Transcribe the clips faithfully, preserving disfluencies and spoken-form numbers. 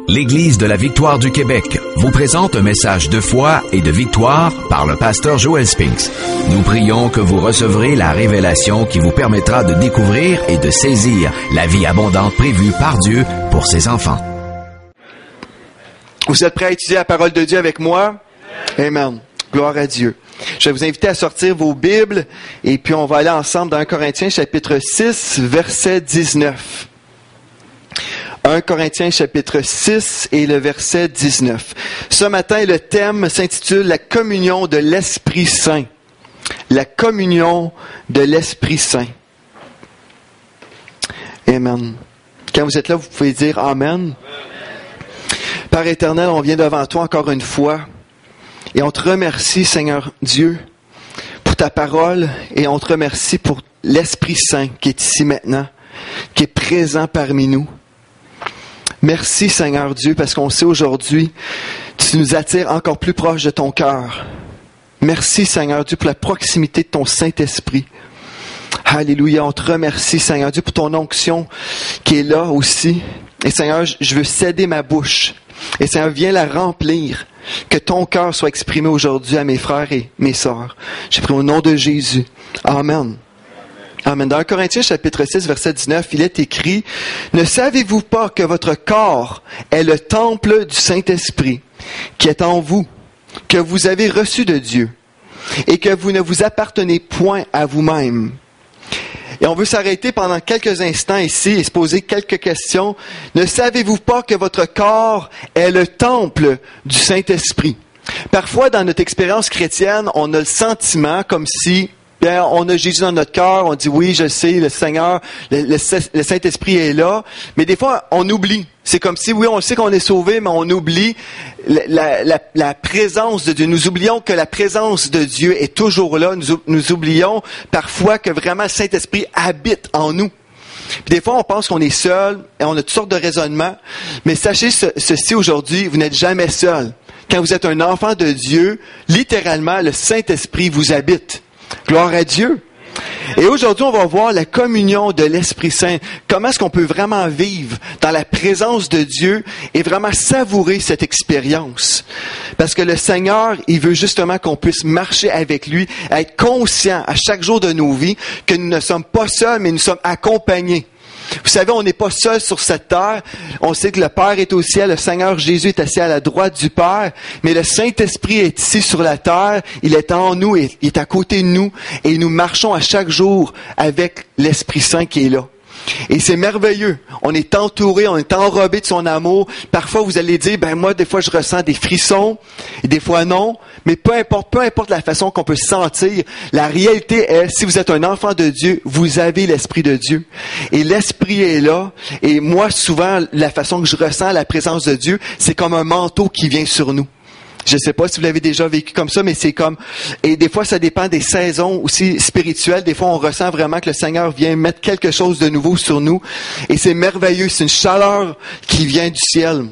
L'Église de la Victoire du Québec vous présente un message de foi et de victoire par le pasteur Joel Spinks. Nous prions que vous recevrez la révélation qui vous permettra de découvrir et de saisir la vie abondante prévue par Dieu pour ses enfants. Vous êtes prêts à étudier la parole de Dieu avec moi? Amen. Gloire à Dieu. Je vais vous inviter à sortir vos Bibles et puis on va aller ensemble dans un Corinthiens chapitre six, verset dix-neuf. un Corinthiens chapitre six et le verset dix-neuf. Ce matin, le thème s'intitule « La communion de l'Esprit Saint ». La communion de l'Esprit Saint. Amen. Quand vous êtes là, vous pouvez dire « Amen ». Père éternel, on vient devant toi encore une fois et on te remercie, Seigneur Dieu, pour ta parole et on te remercie pour l'Esprit Saint qui est ici maintenant, qui est présent parmi nous. Merci, Seigneur Dieu, parce qu'on sait aujourd'hui, tu nous attires encore plus proche de ton cœur. Merci, Seigneur Dieu, pour la proximité de ton Saint-Esprit. Alléluia, on te remercie, Seigneur Dieu, pour ton onction qui est là aussi. Et Seigneur, je veux céder ma bouche. Et Seigneur, viens la remplir. Que ton cœur soit exprimé aujourd'hui à mes frères et mes sœurs. J'ai pris au nom de Jésus. Amen. Amen. Dans un Corinthiens chapitre six, verset dix-neuf, il est écrit « Ne savez-vous pas que votre corps est le temple du Saint-Esprit qui est en vous, que vous avez reçu de Dieu, et que vous ne vous appartenez point à vous-même. » Et on veut s'arrêter pendant quelques instants ici et se poser quelques questions. Ne savez-vous pas que votre corps est le temple du Saint-Esprit? Parfois, dans notre expérience chrétienne, on a le sentiment comme si bien, on a Jésus dans notre cœur, on dit oui, je sais, le Seigneur, le, le, le Saint-Esprit est là. Mais des fois, on oublie. C'est comme si, oui, on sait qu'on est sauvé, mais on oublie la, la, la, la présence de Dieu. Nous oublions que la présence de Dieu est toujours là. Nous, nous oublions parfois que vraiment le Saint-Esprit habite en nous. Puis des fois, on pense qu'on est seul et on a toutes sortes de raisonnements. Mais sachez ce, ceci aujourd'hui, vous n'êtes jamais seul. Quand vous êtes un enfant de Dieu, littéralement, le Saint-Esprit vous habite. Gloire à Dieu. Et aujourd'hui, on va voir la communion de l'Esprit Saint. Comment est-ce qu'on peut vraiment vivre dans la présence de Dieu et vraiment savourer cette expérience? Parce que le Seigneur, il veut justement qu'on puisse marcher avec lui, être conscient à chaque jour de nos vies que nous ne sommes pas seuls, mais nous sommes accompagnés. Vous savez, on n'est pas seul sur cette terre. On sait que le Père est au ciel, le Seigneur Jésus est assis à la droite du Père, mais le Saint-Esprit est ici sur la terre, il est en nous, il est à côté de nous, et nous marchons à chaque jour avec l'Esprit Saint qui est là. Et c'est merveilleux. On est entouré, on est enrobé de son amour. Parfois, vous allez dire, ben moi, des fois, je ressens des frissons, et des fois non. Mais peu importe, peu importe la façon qu'on peut se sentir, la réalité est, si vous êtes un enfant de Dieu, vous avez l'Esprit de Dieu. Et l'Esprit est là. Et moi, souvent, la façon que je ressens la présence de Dieu, c'est comme un manteau qui vient sur nous. Je ne sais pas si vous l'avez déjà vécu comme ça, mais c'est comme... Et des fois, ça dépend des saisons aussi spirituelles. Des fois, on ressent vraiment que le Seigneur vient mettre quelque chose de nouveau sur nous. Et c'est merveilleux. C'est une chaleur qui vient du ciel.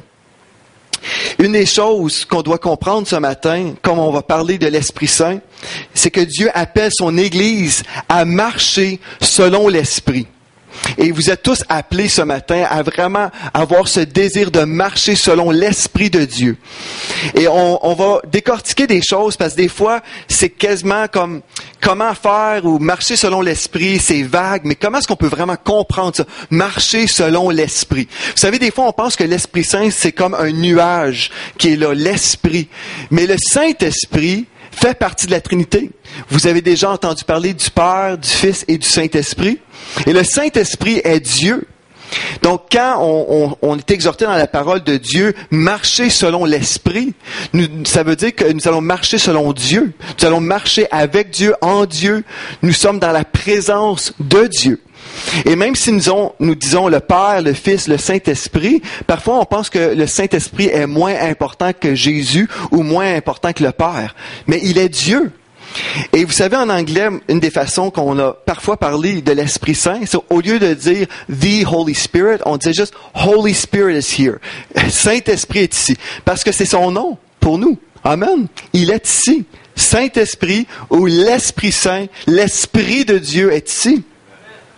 Une des choses qu'on doit comprendre ce matin, comme on va parler de l'Esprit Saint, c'est que Dieu appelle son Église à marcher selon l'Esprit. Et vous êtes tous appelés ce matin à vraiment avoir ce désir de marcher selon l'Esprit de Dieu. Et on, on va décortiquer des choses parce que des fois, c'est quasiment comme comment faire ou marcher selon l'Esprit, c'est vague, mais comment est-ce qu'on peut vraiment comprendre ça? Marcher selon l'Esprit. Vous savez, des fois, on pense que l'Esprit Saint, c'est comme un nuage qui est là, l'Esprit. Mais le Saint-Esprit fait partie de la Trinité. Vous avez déjà entendu parler du Père, du Fils et du Saint-Esprit. Et le Saint-Esprit est Dieu. Donc, quand on, on, on est exhorté dans la parole de Dieu, marcher selon l'Esprit, nous, ça veut dire que nous allons marcher selon Dieu. Nous allons marcher avec Dieu, en Dieu. Nous sommes dans la présence de Dieu. Et même si nous, ont, nous disons le Père, le Fils, le Saint-Esprit, parfois on pense que le Saint-Esprit est moins important que Jésus ou moins important que le Père. Mais il est Dieu. Et vous savez, en anglais, une des façons qu'on a parfois parlé de l'Esprit Saint, c'est au lieu de dire « The Holy Spirit », on disait juste « Holy Spirit is here ». Saint-Esprit est ici. Parce que c'est son nom pour nous. Amen. Il est ici. Saint-Esprit ou l'Esprit Saint, l'Esprit de Dieu est ici.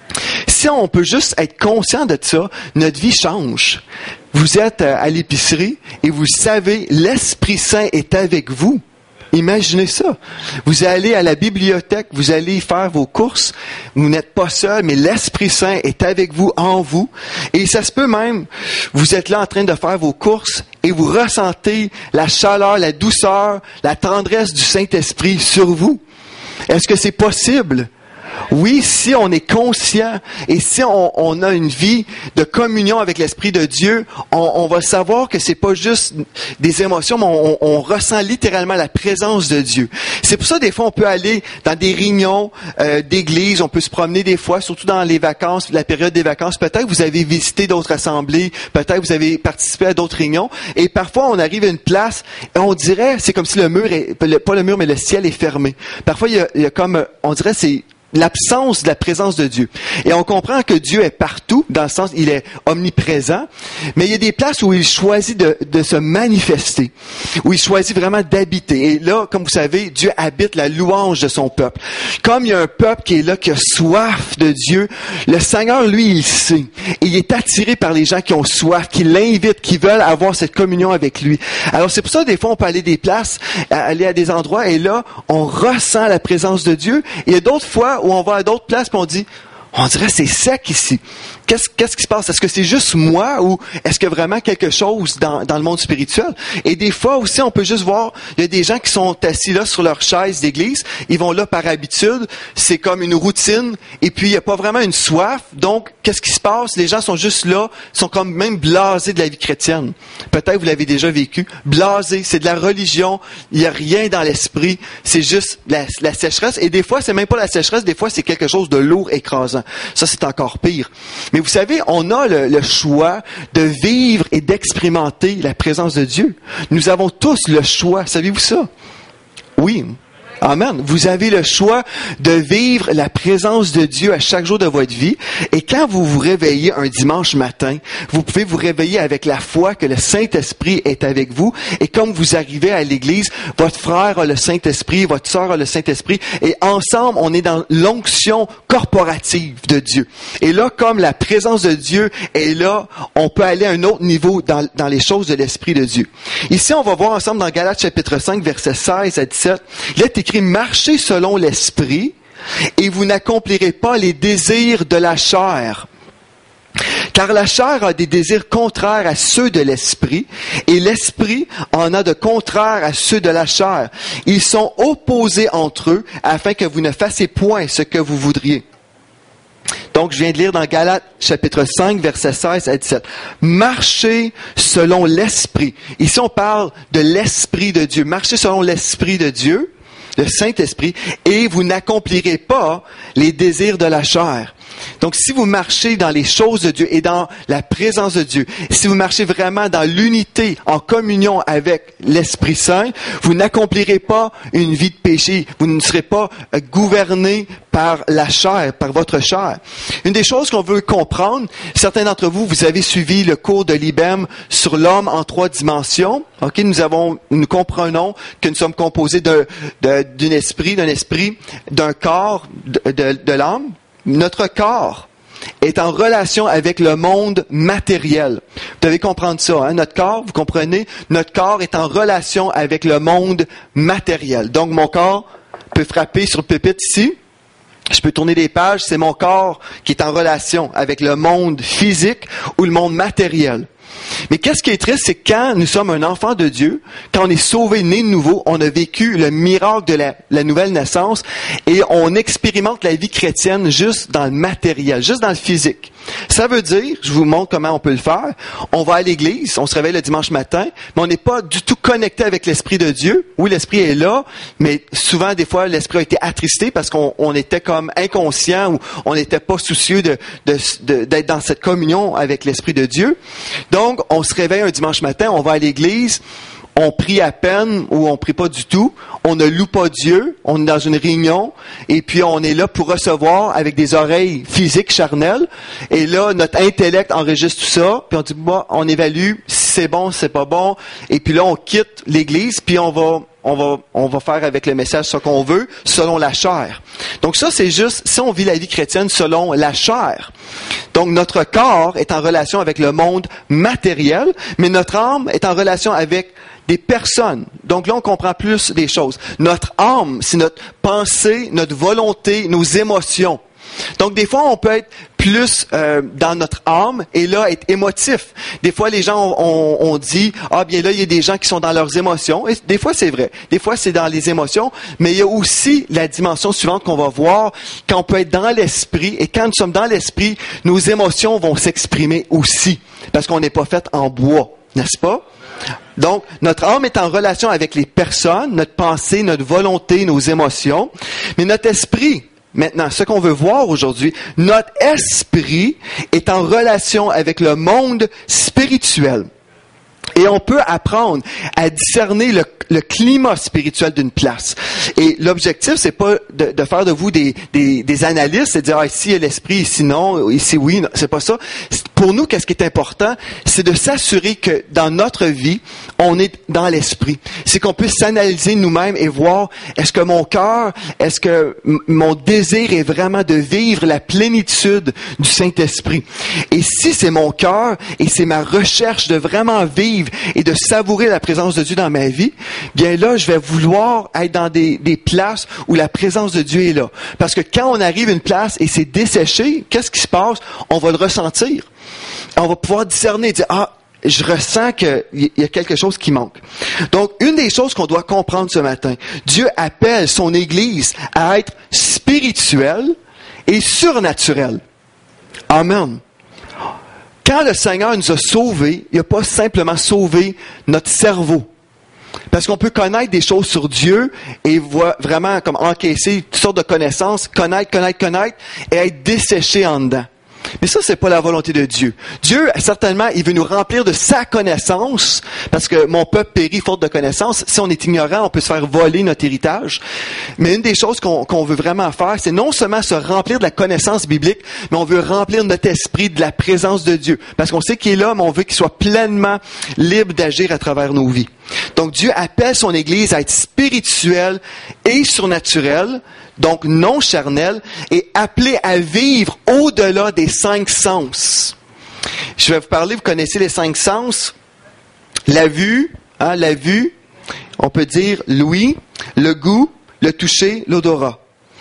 Si on peut juste être conscient de ça, notre vie change. Vous êtes à l'épicerie et vous savez, l'Esprit Saint est avec vous. Imaginez ça. Vous allez à la bibliothèque, vous allez faire vos courses, vous n'êtes pas seul, mais l'Esprit Saint est avec vous, en vous. Et ça se peut même, vous êtes là en train de faire vos courses et vous ressentez la chaleur, la douceur, la tendresse du Saint-Esprit sur vous. Est-ce que c'est possible? Oui, si on est conscient et si on, on a une vie de communion avec l'Esprit de Dieu, on, on va savoir que c'est pas juste des émotions, mais on, on ressent littéralement la présence de Dieu. C'est pour ça des fois on peut aller dans des réunions euh, d'église, on peut se promener des fois, surtout dans les vacances, la période des vacances. Peut-être que vous avez visité d'autres assemblées, peut-être que vous avez participé à d'autres réunions, et parfois on arrive à une place et on dirait, c'est comme si le mur est, pas le mur, mais le ciel est fermé. Parfois il y a, il y a comme, on dirait c'est l'absence de la présence de Dieu. Et on comprend que Dieu est partout, dans le sens, il est omniprésent, mais il y a des places où il choisit de, de se manifester, où il choisit vraiment d'habiter. Et là, comme vous savez, Dieu habite la louange de son peuple. Comme il y a un peuple qui est là, qui a soif de Dieu, le Seigneur, lui, il sait. Et il est attiré par les gens qui ont soif, qui l'invitent, qui veulent avoir cette communion avec lui. Alors c'est pour ça, des fois, on peut aller des places, aller à des endroits, et là, on ressent la présence de Dieu. Et il y a d'autres fois où on va à d'autres places et on dit, on dirait c'est sec ici. Qu'est-ce, qu'est-ce qui se passe? Est-ce que c'est juste moi ou est-ce qu'il y a vraiment quelque chose dans, dans le monde spirituel? Et des fois aussi, on peut juste voir, il y a des gens qui sont assis là sur leur chaise d'église, ils vont là par habitude, c'est comme une routine, et puis il n'y a pas vraiment une soif. Donc, qu'est-ce qui se passe? Les gens sont juste là, sont comme même blasés de la vie chrétienne. Peut-être vous l'avez déjà vécu. Blasés, c'est de la religion, il n'y a rien dans l'esprit, c'est juste la, la sécheresse. Et des fois, c'est même pas la sécheresse, des fois, c'est quelque chose de lourd, écrasant. Ça, c'est encore pire. Mais vous savez, on a le, le choix de vivre et d'expérimenter la présence de Dieu. Nous avons tous le choix. Savez-vous ça? Oui. Amen. Vous avez le choix de vivre la présence de Dieu à chaque jour de votre vie. Et quand vous vous réveillez un dimanche matin, vous pouvez vous réveiller avec la foi que le Saint-Esprit est avec vous. Et comme vous arrivez à l'église, votre frère a le Saint-Esprit, votre sœur a le Saint-Esprit. Et ensemble, on est dans l'onction corporative de Dieu. Et là, comme la présence de Dieu est là, on peut aller à un autre niveau dans, dans les choses de l'Esprit de Dieu. Ici, on va voir ensemble dans Galates chapitre cinq, versets seize à dix-sept. Il est écrit: marchez selon l'esprit et vous n'accomplirez pas les désirs de la chair. Car la chair a des désirs contraires à ceux de l'esprit et l'esprit en a de contraires à ceux de la chair. Ils sont opposés entre eux afin que vous ne fassiez point ce que vous voudriez. Donc, je viens de lire dans Galates, chapitre cinq, versets seize à dix-sept. Marchez selon l'esprit. Ici, on parle de l'esprit de Dieu. Marchez selon l'esprit de Dieu, le Saint-Esprit, et vous n'accomplirez pas les désirs de la chair. Donc, si vous marchez dans les choses de Dieu et dans la présence de Dieu, si vous marchez vraiment dans l'unité, en communion avec l'Esprit Saint, vous n'accomplirez pas une vie de péché. Vous ne serez pas gouverné par la chair, par votre chair. Une des choses qu'on veut comprendre, certains d'entre vous, vous avez suivi le cours de l'I B E M sur l'homme en trois dimensions. Ok, nous avons, nous comprenons que nous sommes composés de, de, d'un esprit, d'un esprit, d'un corps, de, de, de l'âme. Notre corps est en relation avec le monde matériel. Vous devez comprendre ça, hein? Notre corps, vous comprenez, notre corps est en relation avec le monde matériel. Donc, mon corps peut frapper sur le pupitre ici. Je peux tourner des pages, c'est mon corps qui est en relation avec le monde physique ou le monde matériel. Mais qu'est-ce qui est triste, c'est que quand nous sommes un enfant de Dieu, quand on est sauvé, né de nouveau, on a vécu le miracle de la, la nouvelle naissance et on expérimente la vie chrétienne juste dans le matériel, juste dans le physique. Ça veut dire, je vous montre comment on peut le faire, on va à l'église, on se réveille le dimanche matin, mais on n'est pas du tout connecté avec l'Esprit de Dieu. Oui, l'Esprit est là, mais souvent, des fois, l'Esprit a été attristé parce qu'on on était comme inconscient ou on n'était pas soucieux de, de, de, d'être dans cette communion avec l'Esprit de Dieu. Donc, on se réveille un dimanche matin, on va à l'église, on prie à peine ou on prie pas du tout, on ne loue pas Dieu, on est dans une réunion et puis on est là pour recevoir avec des oreilles physiques, charnelles, et là, notre intellect enregistre tout ça, puis on dit, bah, on évalue si c'est bon, c'est pas bon. Et puis là, on quitte l'Église, puis on va, on va, on va faire avec le message ce qu'on veut, selon la chair. Donc ça, c'est juste si on vit la vie chrétienne selon la chair. Donc notre corps est en relation avec le monde matériel, mais notre âme est en relation avec des personnes. Donc là, on comprend plus des choses. Notre âme, c'est notre pensée, notre volonté, nos émotions. Donc, des fois, on peut être plus euh, dans notre âme et là, être émotif. Des fois, les gens ont, ont, ont dit, ah bien là, il y a des gens qui sont dans leurs émotions. Et des fois, c'est vrai. Des fois, c'est dans les émotions. Mais il y a aussi la dimension suivante qu'on va voir, quand on peut être dans l'esprit. Et quand nous sommes dans l'esprit, nos émotions vont s'exprimer aussi. Parce qu'on n'est pas fait en bois, n'est-ce pas? Donc, notre âme est en relation avec les personnes, notre pensée, notre volonté, nos émotions. Mais notre esprit, maintenant, ce qu'on veut voir aujourd'hui, notre esprit est en relation avec le monde spirituel. Et on peut apprendre à discerner le, le climat spirituel d'une place. Et l'objectif, c'est pas de, de faire de vous des, des, des analystes, c'est de dire, ah, ici il y a l'esprit, ici non, ici oui, non. C'est pas ça. Pour nous, qu'est-ce qui est important? C'est de s'assurer que dans notre vie, on est dans l'esprit. C'est qu'on puisse s'analyser nous-mêmes et voir, est-ce que mon cœur, est-ce que m- mon désir est vraiment de vivre la plénitude du Saint-Esprit? Et si c'est mon cœur et c'est ma recherche de vraiment vivre et de savourer la présence de Dieu dans ma vie, bien là, je vais vouloir être dans des, des places où la présence de Dieu est là. Parce que quand on arrive à une place et c'est desséché, qu'est-ce qui se passe? On va le ressentir. On va pouvoir discerner, dire, ah, je ressens qu'il y a quelque chose qui manque. Donc, une des choses qu'on doit comprendre ce matin, Dieu appelle son Église à être spirituelle et surnaturelle. Amen. Quand le Seigneur nous a sauvés, il n'a pas simplement sauvé notre cerveau. Parce qu'on peut connaître des choses sur Dieu et voir vraiment comme encaisser toutes sortes de connaissances, connaître, connaître, connaître et être desséché en dedans. Mais ça, c'est pas la volonté de Dieu. Dieu, certainement, il veut nous remplir de sa connaissance, parce que mon peuple périt faute de connaissance. Si on est ignorant, on peut se faire voler notre héritage. Mais une des choses qu'on, qu'on veut vraiment faire, c'est non seulement se remplir de la connaissance biblique, mais on veut remplir notre esprit de la présence de Dieu. Parce qu'on sait qu'il est là, mais on veut qu'il soit pleinement libre d'agir à travers nos vies. Donc, Dieu appelle son Église à être spirituelle et surnaturelle, donc non charnelle, et appelée à vivre au-delà des cinq sens. Je vais vous parler, vous connaissez les cinq sens. La vue, hein, la vue, on peut dire l'ouïe, le goût, le toucher, l'odorat.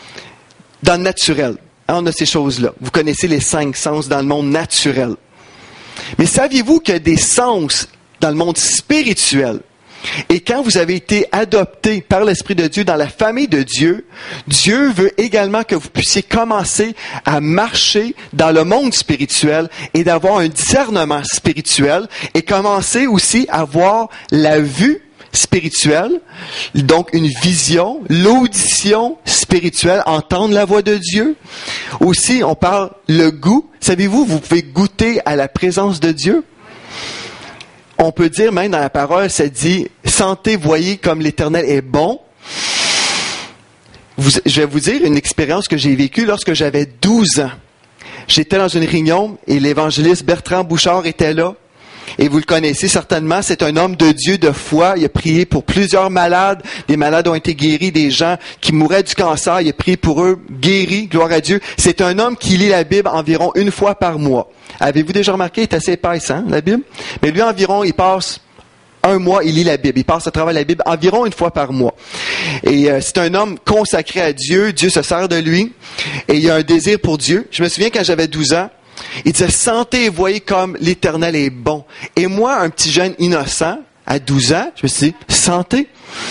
Dans le naturel, hein, on a ces choses-là. Vous connaissez les cinq sens dans le monde naturel. Mais saviez-vous qu'il y a des sens dans le monde spirituel? Et quand vous avez été adopté par l'Esprit de Dieu dans la famille de Dieu, Dieu veut également que vous puissiez commencer à marcher dans le monde spirituel et d'avoir un discernement spirituel et commencer aussi à voir la vue spirituelle, donc une vision, l'audition spirituelle, entendre la voix de Dieu. Aussi, on parle le goût. Savez-vous, vous pouvez goûter à la présence de Dieu. On peut dire même dans la parole, ça dit « Sentez, voyez comme l'Éternel est bon ». Vous, je vais vous dire une expérience que j'ai vécue lorsque j'avais douze ans. J'étais dans une réunion et l'évangéliste Bertrand Bouchard était là. Et vous le connaissez certainement, c'est un homme de Dieu de foi. Il a prié pour plusieurs malades. Des malades ont été guéris, des gens qui mouraient du cancer. Il a prié pour eux, guéris, gloire à Dieu. C'est un homme qui lit la Bible environ une fois par mois. Avez-vous déjà remarqué, il est assez épaisse, hein, la Bible? Mais lui, environ, il passe un mois, il lit la Bible. Il passe à travers la Bible environ une fois par mois. Et euh, c'est un homme consacré à Dieu. Dieu se sert de lui. Et il a un désir pour Dieu. Je me souviens quand j'avais douze ans, il disait, sentez et voyez comme l'Éternel est bon. Et moi, un petit jeune innocent, à douze ans, je me suis dit, sentez.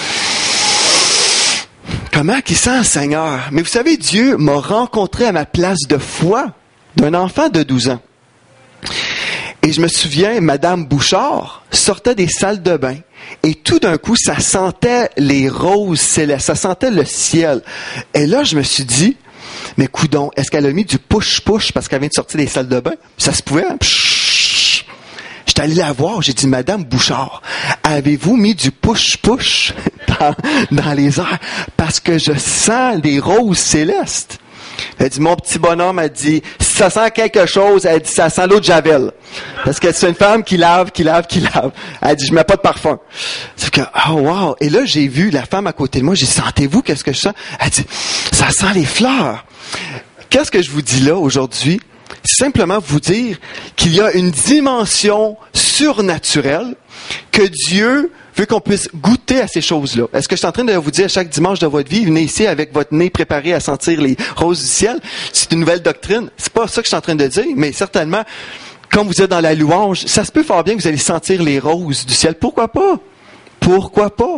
Comment qu'il sent, Seigneur? Mais vous savez, Dieu m'a rencontré à ma place de foi d'un enfant de douze ans. Et je me souviens, Madame Bouchard sortait des salles de bain. Et tout d'un coup, ça sentait les roses célestes, ça sentait le ciel. Et là, je me suis dit, mais coudonc, est-ce qu'elle a mis du push-push parce qu'elle vient de sortir des salles de bain? Ça se pouvait, hein? Pshhh. J'étais allé la voir, j'ai dit, Madame Bouchard, avez-vous mis du push-push dans, dans les airs? Parce que je sens des roses célestes. Elle a dit, mon petit bonhomme a dit, ça sent quelque chose. Elle dit, ça sent l'eau de Javel. Parce que c'est une femme qui lave, qui lave, qui lave. Elle dit, je mets pas de parfum. C'est que, oh wow. Et là, j'ai vu la femme à côté de moi. J'ai dit, sentez-vous, qu'est-ce que je sens? Elle dit, ça sent les fleurs. Qu'est-ce que je vous dis là aujourd'hui? C'est simplement vous dire qu'il y a une dimension surnaturelle que Dieu veut qu'on puisse goûter à ces choses-là. Est-ce que je suis en train de vous dire chaque dimanche de votre vie, venez ici avec votre nez préparé à sentir les roses du ciel? C'est une nouvelle doctrine. C'est pas ça que je suis en train de dire, mais certainement, quand vous êtes dans la louange, ça se peut fort bien que vous allez sentir les roses du ciel. Pourquoi pas? Pourquoi pas?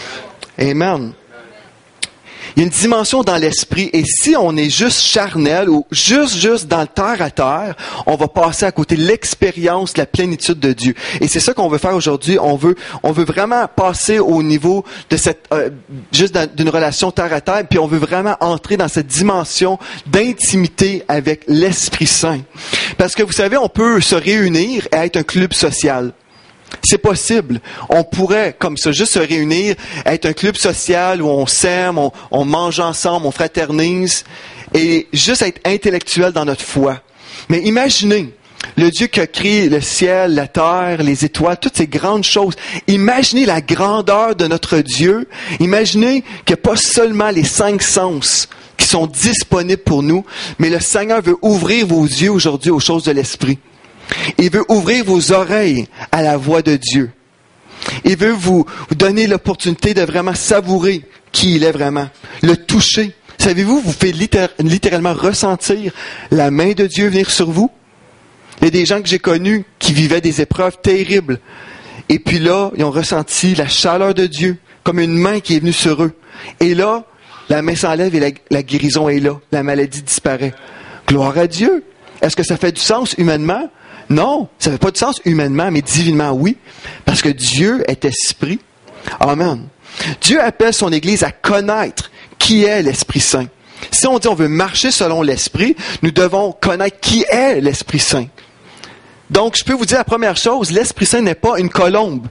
Amen. Il y a une dimension dans l'esprit, et si on est juste charnel ou juste, juste dans le terre à terre, on va passer à côté de l'expérience, de la plénitude de Dieu. Et c'est ça qu'on veut faire aujourd'hui. On veut, on veut vraiment passer au niveau de cette, euh, juste d'une relation terre à terre, puis on veut vraiment entrer dans cette dimension d'intimité avec l'Esprit Saint. Parce que vous savez, on peut se réunir et être un club social. C'est possible. On pourrait, comme ça, juste se réunir, être un club social où on s'aime, on, on mange ensemble, on fraternise, et juste être intellectuel dans notre foi. Mais imaginez, le Dieu qui a créé le ciel, la terre, les étoiles, toutes ces grandes choses. Imaginez la grandeur de notre Dieu. Imaginez qu'il n'y a pas seulement les cinq sens qui sont disponibles pour nous, mais le Seigneur veut ouvrir vos yeux aujourd'hui aux choses de l'Esprit. Il veut ouvrir vos oreilles à la voix de Dieu. Il veut vous, vous donner l'opportunité de vraiment savourer qui il est vraiment, le toucher. Savez-vous, vous faites littér- littéralement ressentir la main de Dieu venir sur vous. Il y a des gens que j'ai connus qui vivaient des épreuves terribles. Et puis là, ils ont ressenti la chaleur de Dieu, comme une main qui est venue sur eux. Et là, la main s'enlève et la, la guérison est là. La maladie disparaît. Gloire à Dieu. Est-ce que ça fait du sens humainement? Non, ça ne fait pas de sens humainement, mais divinement, oui. Parce que Dieu est esprit. Amen. Dieu appelle son Église à connaître qui est l'Esprit Saint. Si on dit on veut marcher selon l'Esprit, nous devons connaître qui est l'Esprit Saint. Donc, je peux vous dire la première chose, l'Esprit Saint n'est pas une colombe.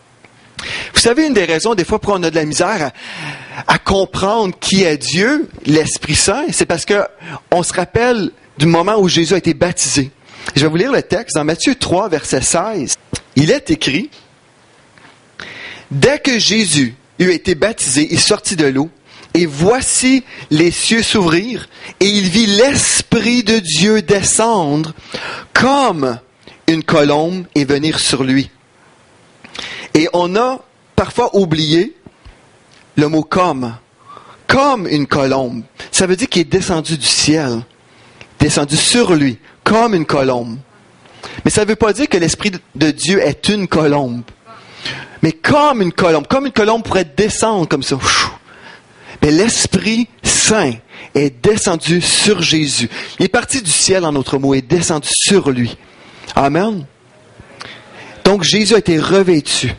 Vous savez, une des raisons, des fois, pour on a de la misère à, à comprendre qui est Dieu, l'Esprit Saint, c'est parce que on se rappelle du moment où Jésus a été baptisé. Je vais vous lire le texte dans Matthieu trois, verset seize. Il est écrit, « Dès que Jésus eut été baptisé, il sortit de l'eau, et voici les cieux s'ouvrir, et il vit l'Esprit de Dieu descendre comme une colombe et venir sur lui. » Et on a parfois oublié le mot « comme ». Comme une colombe. Ça veut dire qu'il est descendu du ciel, descendu sur lui, comme une colombe. Mais ça ne veut pas dire que l'Esprit de Dieu est une colombe. Mais comme une colombe, comme une colombe pourrait descendre comme ça. Mais l'Esprit Saint est descendu sur Jésus. Il est parti du ciel, en d'autres mots, et est descendu sur lui. Amen. Donc Jésus a été revêtu.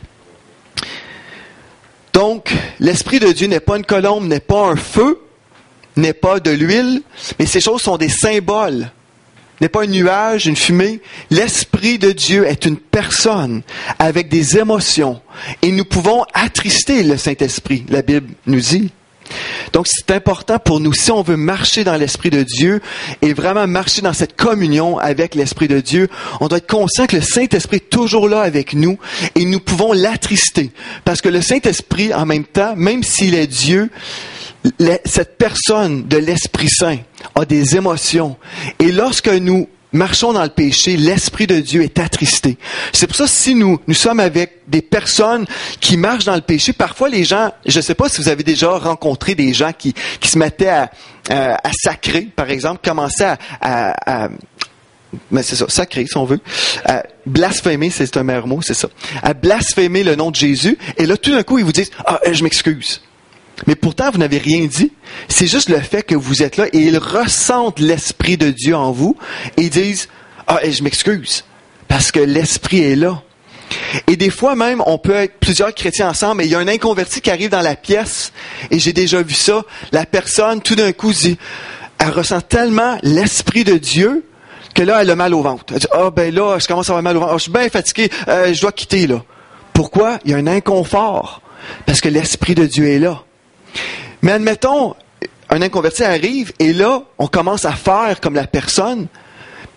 Donc, l'Esprit de Dieu n'est pas une colombe, n'est pas un feu, n'est pas de l'huile, mais ces choses sont des symboles. N'est pas un nuage, une fumée. L'Esprit de Dieu est une personne avec des émotions. Et nous pouvons attrister le Saint-Esprit, la Bible nous dit. Donc, c'est important pour nous, si on veut marcher dans l'Esprit de Dieu et vraiment marcher dans cette communion avec l'Esprit de Dieu, on doit être conscient que le Saint-Esprit est toujours là avec nous et nous pouvons l'attrister. Parce que le Saint-Esprit, en même temps, même s'il est Dieu, cette personne de l'Esprit Saint a des émotions. Et lorsque nous marchons dans le péché, l'Esprit de Dieu est attristé. C'est pour ça que si nous, nous sommes avec des personnes qui marchent dans le péché, parfois les gens, je ne sais pas si vous avez déjà rencontré des gens qui, qui se mettaient à, à, à sacrer, par exemple, commençaient à, à, à mais c'est ça, sacrer si on veut, à blasphémer, c'est un meilleur mot, c'est ça, à blasphémer le nom de Jésus, et là tout d'un coup ils vous disent « Ah, je m'excuse ». Mais pourtant, vous n'avez rien dit. C'est juste le fait que vous êtes là et ils ressentent l'Esprit de Dieu en vous et ils disent « Ah, je m'excuse, parce que l'Esprit est là. » Et des fois même, on peut être plusieurs chrétiens ensemble et il y a un inconverti qui arrive dans la pièce et j'ai déjà vu ça. La personne, tout d'un coup, dit, elle ressent tellement l'Esprit de Dieu que là, elle a mal au ventre. Elle dit « Ah, ben là, je commence à avoir mal au ventre. Oh, je suis bien fatigué, euh, je dois quitter là. » Pourquoi? Il y a un inconfort parce que l'Esprit de Dieu est là. Mais admettons, un inconverti arrive et là, on commence à faire comme la personne,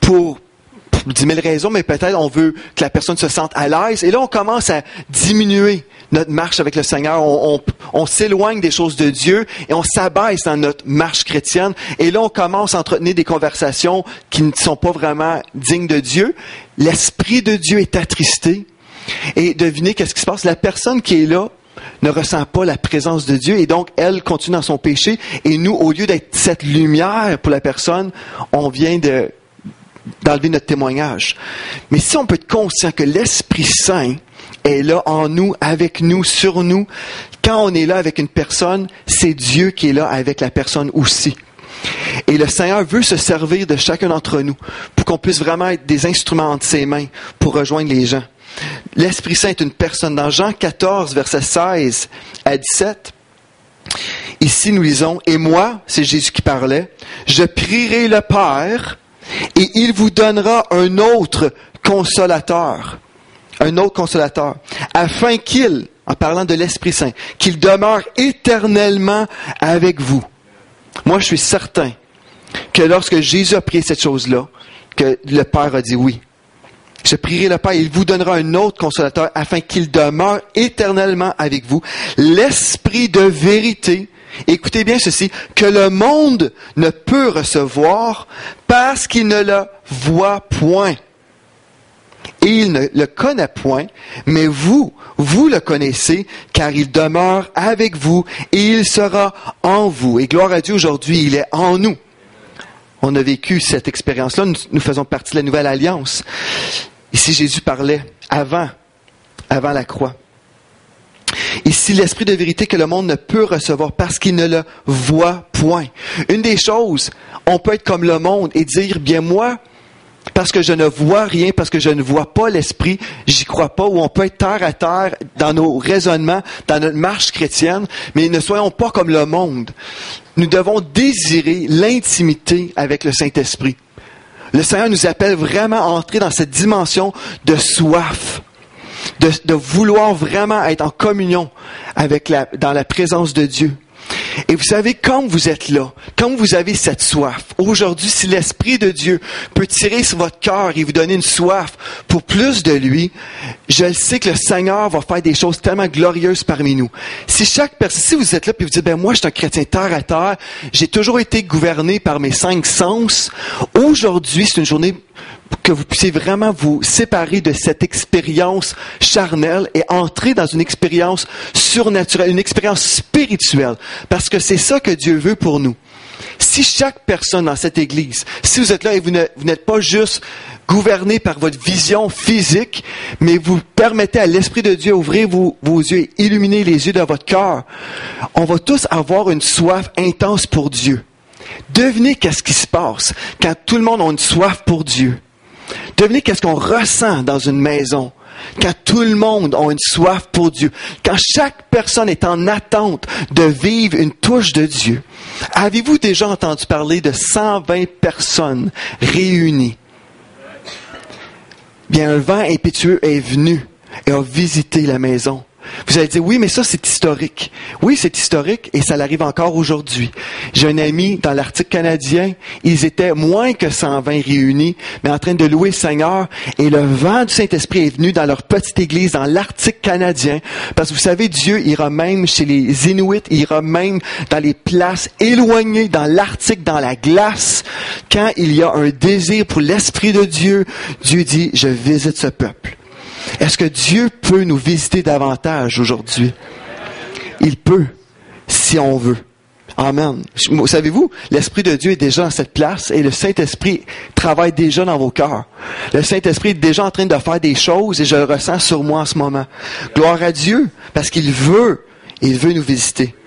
pour dix mille raisons, mais peut-être on veut que la personne se sente à l'aise. Et là, on commence à diminuer notre marche avec le Seigneur. On, on, on s'éloigne des choses de Dieu et on s'abaisse dans notre marche chrétienne. Et là, on commence à entretenir des conversations qui ne sont pas vraiment dignes de Dieu. L'Esprit de Dieu est attristé. Et devinez qu'est-ce qui se passe? La personne qui est là ne ressent pas la présence de Dieu et donc elle continue dans son péché. Et nous, au lieu d'être cette lumière pour la personne, on vient de... d'enlever notre témoignage. Mais si on peut être conscient que l'Esprit Saint est là en nous, avec nous, sur nous, quand on est là avec une personne, c'est Dieu qui est là avec la personne aussi. Et le Seigneur veut se servir de chacun d'entre nous pour qu'on puisse vraiment être des instruments entre ses mains pour rejoindre les gens. L'Esprit Saint est une personne. Dans Jean quatorze, versets seize à dix-sept, ici nous lisons, « Et moi, c'est Jésus qui parlait, je prierai le Père, et il vous donnera un autre consolateur, un autre consolateur, afin qu'il, en parlant de l'Esprit Saint, qu'il demeure éternellement avec vous. » Moi, je suis certain que lorsque Jésus a prié cette chose-là, que le Père a dit oui. Je prierai le Père, et il vous donnera un autre consolateur, afin qu'il demeure éternellement avec vous. L'Esprit de vérité, écoutez bien ceci, que le monde ne peut recevoir parce qu'il ne le voit point. Et il ne le connaît point, mais vous, vous le connaissez, car il demeure avec vous et il sera en vous. Et gloire à Dieu, aujourd'hui, il est en nous. On a vécu cette expérience-là, nous, nous faisons partie de la nouvelle alliance. Ici, Jésus parlait avant, avant la croix. Ici, l'Esprit de vérité que le monde ne peut recevoir parce qu'il ne le voit point. Une des choses, on peut être comme le monde et dire, bien moi, parce que je ne vois rien, parce que je ne vois pas l'Esprit, j'y crois pas, ou on peut être terre à terre dans nos raisonnements, dans notre marche chrétienne, mais ne soyons pas comme le monde. Nous devons désirer l'intimité avec le Saint-Esprit. Le Seigneur nous appelle vraiment à entrer dans cette dimension de soif. De, de vouloir vraiment être en communion avec la, dans la présence de Dieu. Et vous savez, quand vous êtes là, quand vous avez cette soif, aujourd'hui, si l'Esprit de Dieu peut tirer sur votre cœur et vous donner une soif pour plus de lui, je le sais que le Seigneur va faire des choses tellement glorieuses parmi nous. Si chaque personne, si vous êtes là et vous dites, ben moi, je suis un chrétien terre à terre, j'ai toujours été gouverné par mes cinq sens, aujourd'hui, c'est une journée que vous puissiez vraiment vous séparer de cette expérience charnelle et entrer dans une expérience surnaturelle, une expérience spirituelle. Parce que c'est ça que Dieu veut pour nous. Si chaque personne dans cette église, si vous êtes là et vous, ne, vous n'êtes pas juste gouverné par votre vision physique, mais vous permettez à l'Esprit de Dieu d'ouvrir vos, vos yeux et illuminer les yeux de votre cœur, on va tous avoir une soif intense pour Dieu. Devinez qu'est-ce qui se passe quand tout le monde a une soif pour Dieu. Devinez qu'est-ce qu'on ressent dans une maison quand tout le monde a une soif pour Dieu. Quand chaque personne est en attente de vivre une touche de Dieu. Avez-vous déjà entendu parler de cent vingt personnes réunies? Bien, un vent impétueux est venu et a visité la maison. Vous allez dire, oui, mais ça, c'est historique. Oui, c'est historique et ça l'arrive encore aujourd'hui. J'ai un ami dans l'Arctique canadien, ils étaient moins que cent vingt réunis, mais en train de louer le Seigneur, et le vent du Saint-Esprit est venu dans leur petite église dans l'Arctique canadien, parce que vous savez, Dieu ira même chez les Inuits, il ira même dans les places éloignées, dans l'Arctique, dans la glace. Quand il y a un désir pour l'Esprit de Dieu, Dieu dit, je visite ce peuple. Est-ce que Dieu peut nous visiter davantage aujourd'hui? Il peut, si on veut. Amen. Savez-vous, l'Esprit de Dieu est déjà dans cette place et le Saint-Esprit travaille déjà dans vos cœurs. Le Saint-Esprit est déjà en train de faire des choses et je le ressens sur moi en ce moment. Gloire à Dieu, parce qu'il veut, il veut nous visiter.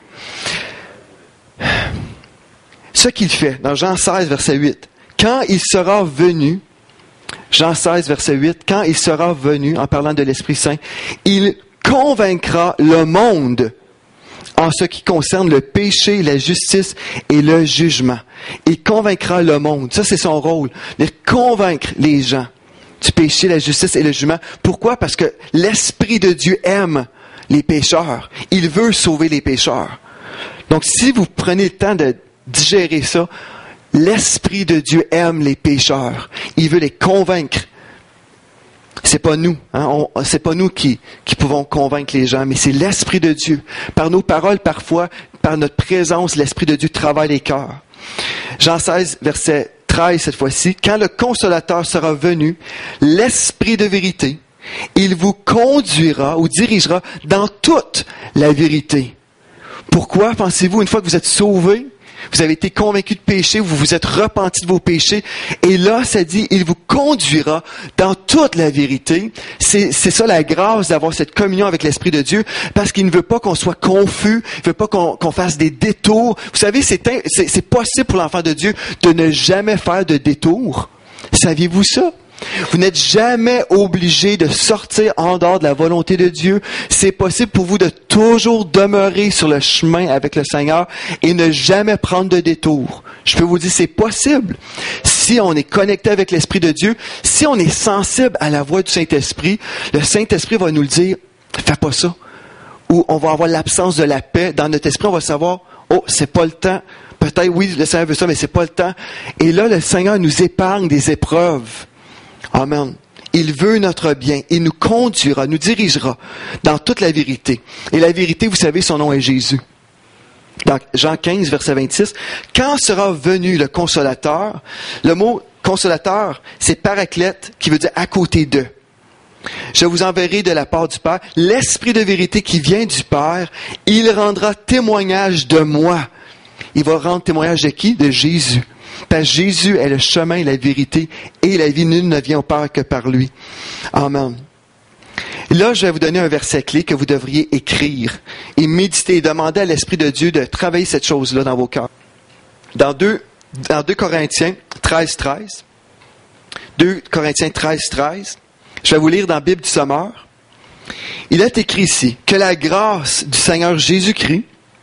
Ce qu'il fait, dans Jean seize, verset huit, quand il sera venu, Jean seize, verset huit, quand il sera venu, en parlant de l'Esprit Saint, il convaincra le monde en ce qui concerne le péché, la justice et le jugement. Il convaincra le monde. Ça, c'est son rôle, de convaincre les gens du péché, la justice et le jugement. Pourquoi? Parce que l'Esprit de Dieu aime les pécheurs. Il veut sauver les pécheurs. Donc, si vous prenez le temps de digérer ça, L'Esprit de Dieu aime les pécheurs. Il veut les convaincre. C'est pas nous, hein? On, c'est pas nous qui, qui pouvons convaincre les gens, mais c'est l'Esprit de Dieu. Par nos paroles, parfois, par notre présence, l'Esprit de Dieu travaille les cœurs. Jean seize, verset treize, cette fois-ci. Quand le Consolateur sera venu, l'Esprit de vérité, il vous conduira ou dirigera dans toute la vérité. Pourquoi, pensez-vous, une fois que vous êtes sauvés, vous avez été convaincu de péché, vous vous êtes repenti de vos péchés, et là, ça dit, il vous conduira dans toute la vérité. C'est, c'est ça la grâce d'avoir cette communion avec l'Esprit de Dieu, parce qu'il ne veut pas qu'on soit confus, il ne veut pas qu'on, qu'on fasse des détours. Vous savez, c'est, c'est, c'est possible pour l'enfant de Dieu de ne jamais faire de détours. Saviez-vous ça? Vous n'êtes jamais obligé de sortir en dehors de la volonté de Dieu. C'est possible pour vous de toujours demeurer sur le chemin avec le Seigneur et ne jamais prendre de détour. Je peux vous dire, c'est possible. Si on est connecté avec l'Esprit de Dieu, si on est sensible à la voix du Saint-Esprit, le Saint-Esprit va nous le dire, fais pas ça. Ou on va avoir l'absence de la paix. Dans notre esprit, on va savoir, oh, c'est pas le temps. Peut-être, oui, le Seigneur veut ça, mais c'est pas le temps. Et là, le Seigneur nous épargne des épreuves. Amen. Il veut notre bien. Il nous conduira, nous dirigera dans toute la vérité. Et la vérité, vous savez, son nom est Jésus. Dans Jean quinze, verset vingt-six, « Quand sera venu le Consolateur ?» Le mot « consolateur », c'est paraclète, qui veut dire « à côté d'eux ». Je vous enverrai de la part du Père l'Esprit de vérité qui vient du Père. Il rendra témoignage de moi. Il va rendre témoignage de qui? De Jésus. Parce que Jésus est le chemin, la vérité et la vie. Nul ne vient au Père que par lui. Amen. Là, je vais vous donner un verset clé que vous devriez écrire et méditer et demander à l'Esprit de Dieu de travailler cette chose-là dans vos cœurs. Dans deux, dans deux Corinthiens treize, treize. deux Corinthiens treize, treize. Je vais vous lire dans la Bible du Sommeur. Il est écrit ici que la grâce du Seigneur Jésus-Christ,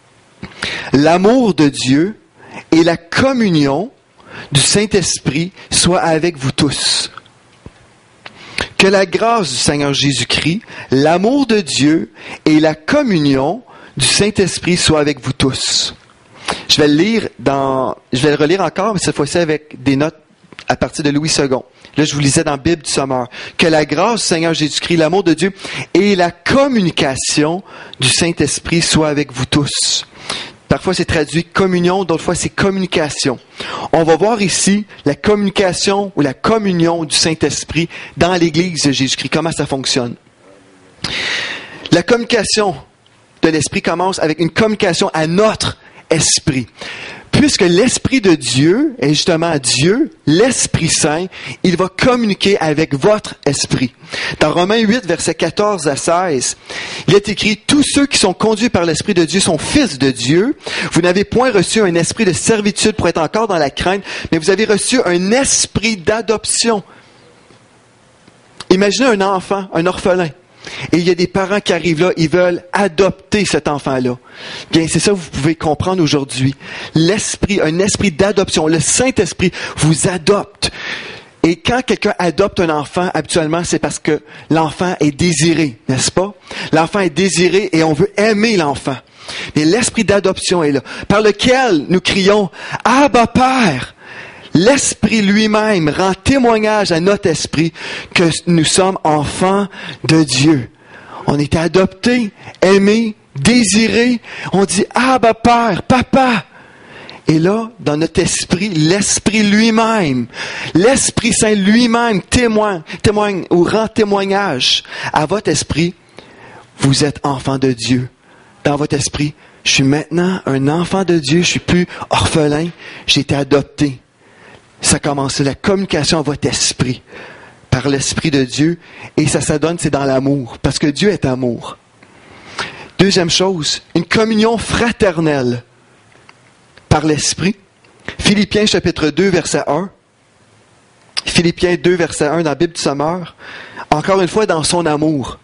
l'amour de Dieu et la communion du Saint-Esprit soit avec vous tous. Que la grâce du Seigneur Jésus-Christ, l'amour de Dieu et la communion du Saint-Esprit soient avec vous tous. Je vais le lire dans, je vais le relire encore, mais cette fois-ci avec des notes à partir de Louis second. Là, je vous lisais dans la Bible du Sommeur. Que la grâce du Seigneur Jésus-Christ, l'amour de Dieu et la communication du Saint-Esprit soient avec vous tous. Parfois, c'est traduit communion, d'autres fois, c'est communication. On va voir ici la communication ou la communion du Saint-Esprit dans l'Église de Jésus-Christ. Comment ça fonctionne? La communication de l'Esprit commence avec une communication à notre esprit. Puisque l'Esprit de Dieu est justement Dieu, l'Esprit Saint, il va communiquer avec votre esprit. Dans Romains huit, versets quatorze à seize, il est écrit « Tous ceux qui sont conduits par l'Esprit de Dieu sont fils de Dieu. Vous n'avez point reçu un esprit de servitude pour être encore dans la crainte, mais vous avez reçu un esprit d'adoption. » Imaginez un enfant, un orphelin. Et il y a des parents qui arrivent là, ils veulent adopter cet enfant-là. Bien, c'est ça que vous pouvez comprendre aujourd'hui. L'esprit, un esprit d'adoption, le Saint-Esprit vous adopte. Et quand quelqu'un adopte un enfant, habituellement, c'est parce que l'enfant est désiré, n'est-ce pas? L'enfant est désiré et on veut aimer l'enfant. Mais l'esprit d'adoption est là, par lequel nous crions « Abba, Père !» L'Esprit lui-même rend témoignage à notre esprit que nous sommes enfants de Dieu. On est adoptés, aimés, désirés. On dit « Abba, Père, Papa !» Et là, dans notre esprit, l'Esprit lui-même, l'Esprit Saint lui-même témoigne, témoigne ou rend témoignage à votre esprit. Vous êtes enfants de Dieu. Dans votre esprit, je suis maintenant un enfant de Dieu, je suis plus orphelin, j'ai été adopté. Ça commence la communication à votre esprit, par l'Esprit de Dieu, et ça s'adonne, c'est dans l'amour, parce que Dieu est amour. Deuxième chose, une communion fraternelle par l'Esprit. Philippiens chapitre deux, verset un. Philippiens deux, verset un, dans la Bible du Sommeur. Encore une fois, dans son amour.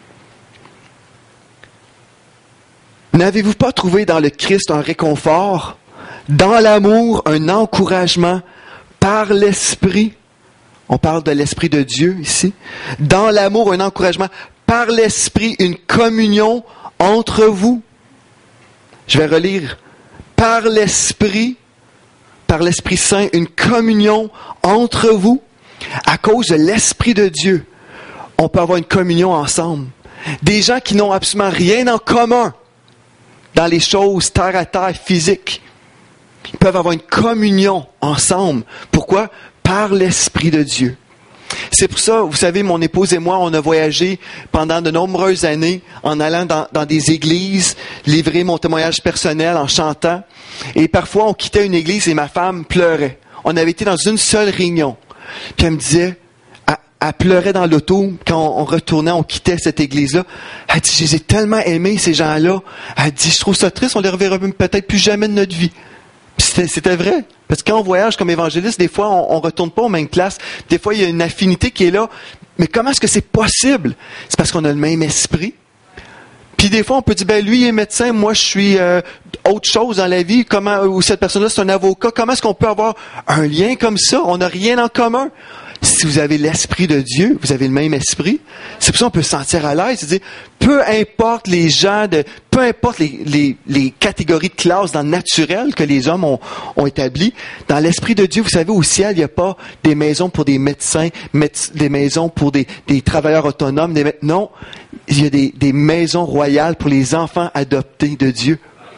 N'avez-vous pas trouvé dans le Christ un réconfort, dans l'amour, un encouragement, par l'Esprit, on parle de l'Esprit de Dieu ici, dans l'amour, un encouragement, par l'Esprit, une communion entre vous. Je vais relire. Par l'Esprit, par l'Esprit Saint une communion entre vous. À cause de l'Esprit de Dieu, on peut avoir une communion ensemble. Des gens qui n'ont absolument rien en commun dans les choses terre à terre, physiques. Ils peuvent avoir une communion ensemble. Pourquoi? Par l'Esprit de Dieu. C'est pour ça, vous savez, mon épouse et moi, on a voyagé pendant de nombreuses années en allant dans, dans des églises, livrer mon témoignage personnel en chantant. Et parfois, on quittait une église et ma femme pleurait. On avait été dans une seule réunion. Puis elle me disait, elle, elle pleurait dans l'auto quand on, on retournait, on quittait cette église-là. Elle dit, je les ai tellement aimés, ces gens-là. Elle dit, je trouve ça triste, on les reverra peut-être plus jamais de notre vie. C'était, c'était vrai. Parce que quand on voyage comme évangéliste, des fois, on ne retourne pas aux mêmes classes. Des fois, il y a une affinité qui est là. Mais comment est-ce que c'est possible? C'est parce qu'on a le même esprit. Puis des fois, on peut dire, ben lui il est médecin, moi je suis euh, autre chose dans la vie. Comment, ou cette personne-là, c'est un avocat. Comment est-ce qu'on peut avoir un lien comme ça? On n'a rien en commun. Si vous avez l'Esprit de Dieu, vous avez le même esprit. C'est pour ça qu'on peut se sentir à l'aise. C'est-à-dire, peu importe les gens, de, peu importe les, les, les catégories de classe dans le naturel que les hommes ont, ont établi, dans l'Esprit de Dieu, vous savez, au ciel, il n'y a pas des maisons pour des médecins, méde- des maisons pour des, des travailleurs autonomes. Des, non, il y a des, des maisons royales pour les enfants adoptés de Dieu.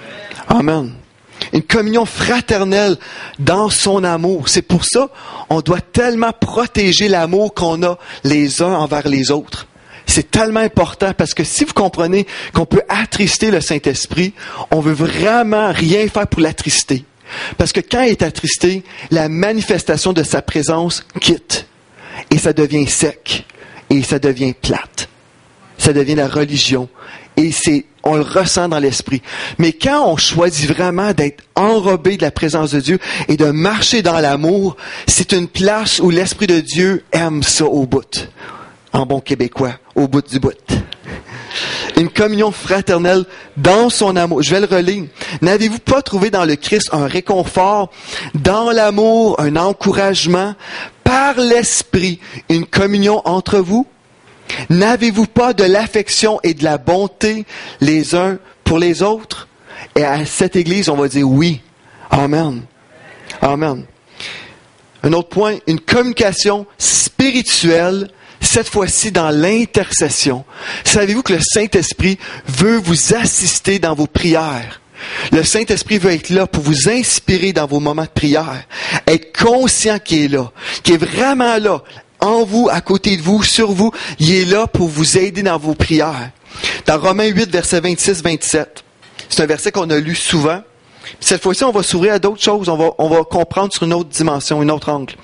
Amen. Une communion fraternelle dans son amour. C'est pour ça on doit tellement protéger l'amour qu'on a les uns envers les autres. C'est tellement important parce que si vous comprenez qu'on peut attrister le Saint-Esprit, on veut vraiment rien faire pour l'attrister. Parce que quand il est attristé, la manifestation de sa présence quitte. Et ça devient sec. Et ça devient plate. Ça devient la religion. Et c'est, on le ressent dans l'esprit. Mais quand on choisit vraiment d'être enrobé de la présence de Dieu et de marcher dans l'amour, c'est une place où l'Esprit de Dieu aime ça au bout. En bon québécois, au bout du bout. Une communion fraternelle dans son amour. Je vais le relire. N'avez-vous pas trouvé dans le Christ un réconfort, dans l'amour, un encouragement, par l'Esprit, une communion entre vous? N'avez-vous pas de l'affection et de la bonté les uns pour les autres? Et à cette église, on va dire oui. Amen. Amen. Un autre point, une communication spirituelle, cette fois-ci dans l'intercession. Savez-vous que le Saint-Esprit veut vous assister dans vos prières? Le Saint-Esprit veut être là pour vous inspirer dans vos moments de prière. Être conscient qu'il est là, qu'il est vraiment là. En vous, à côté de vous, sur vous, il est là pour vous aider dans vos prières. Dans Romains huit, versets vingt-six vingt-sept, c'est un verset qu'on a lu souvent. Cette fois-ci, on va s'ouvrir à d'autres choses. On va, on va comprendre sur une autre dimension, un autre angle.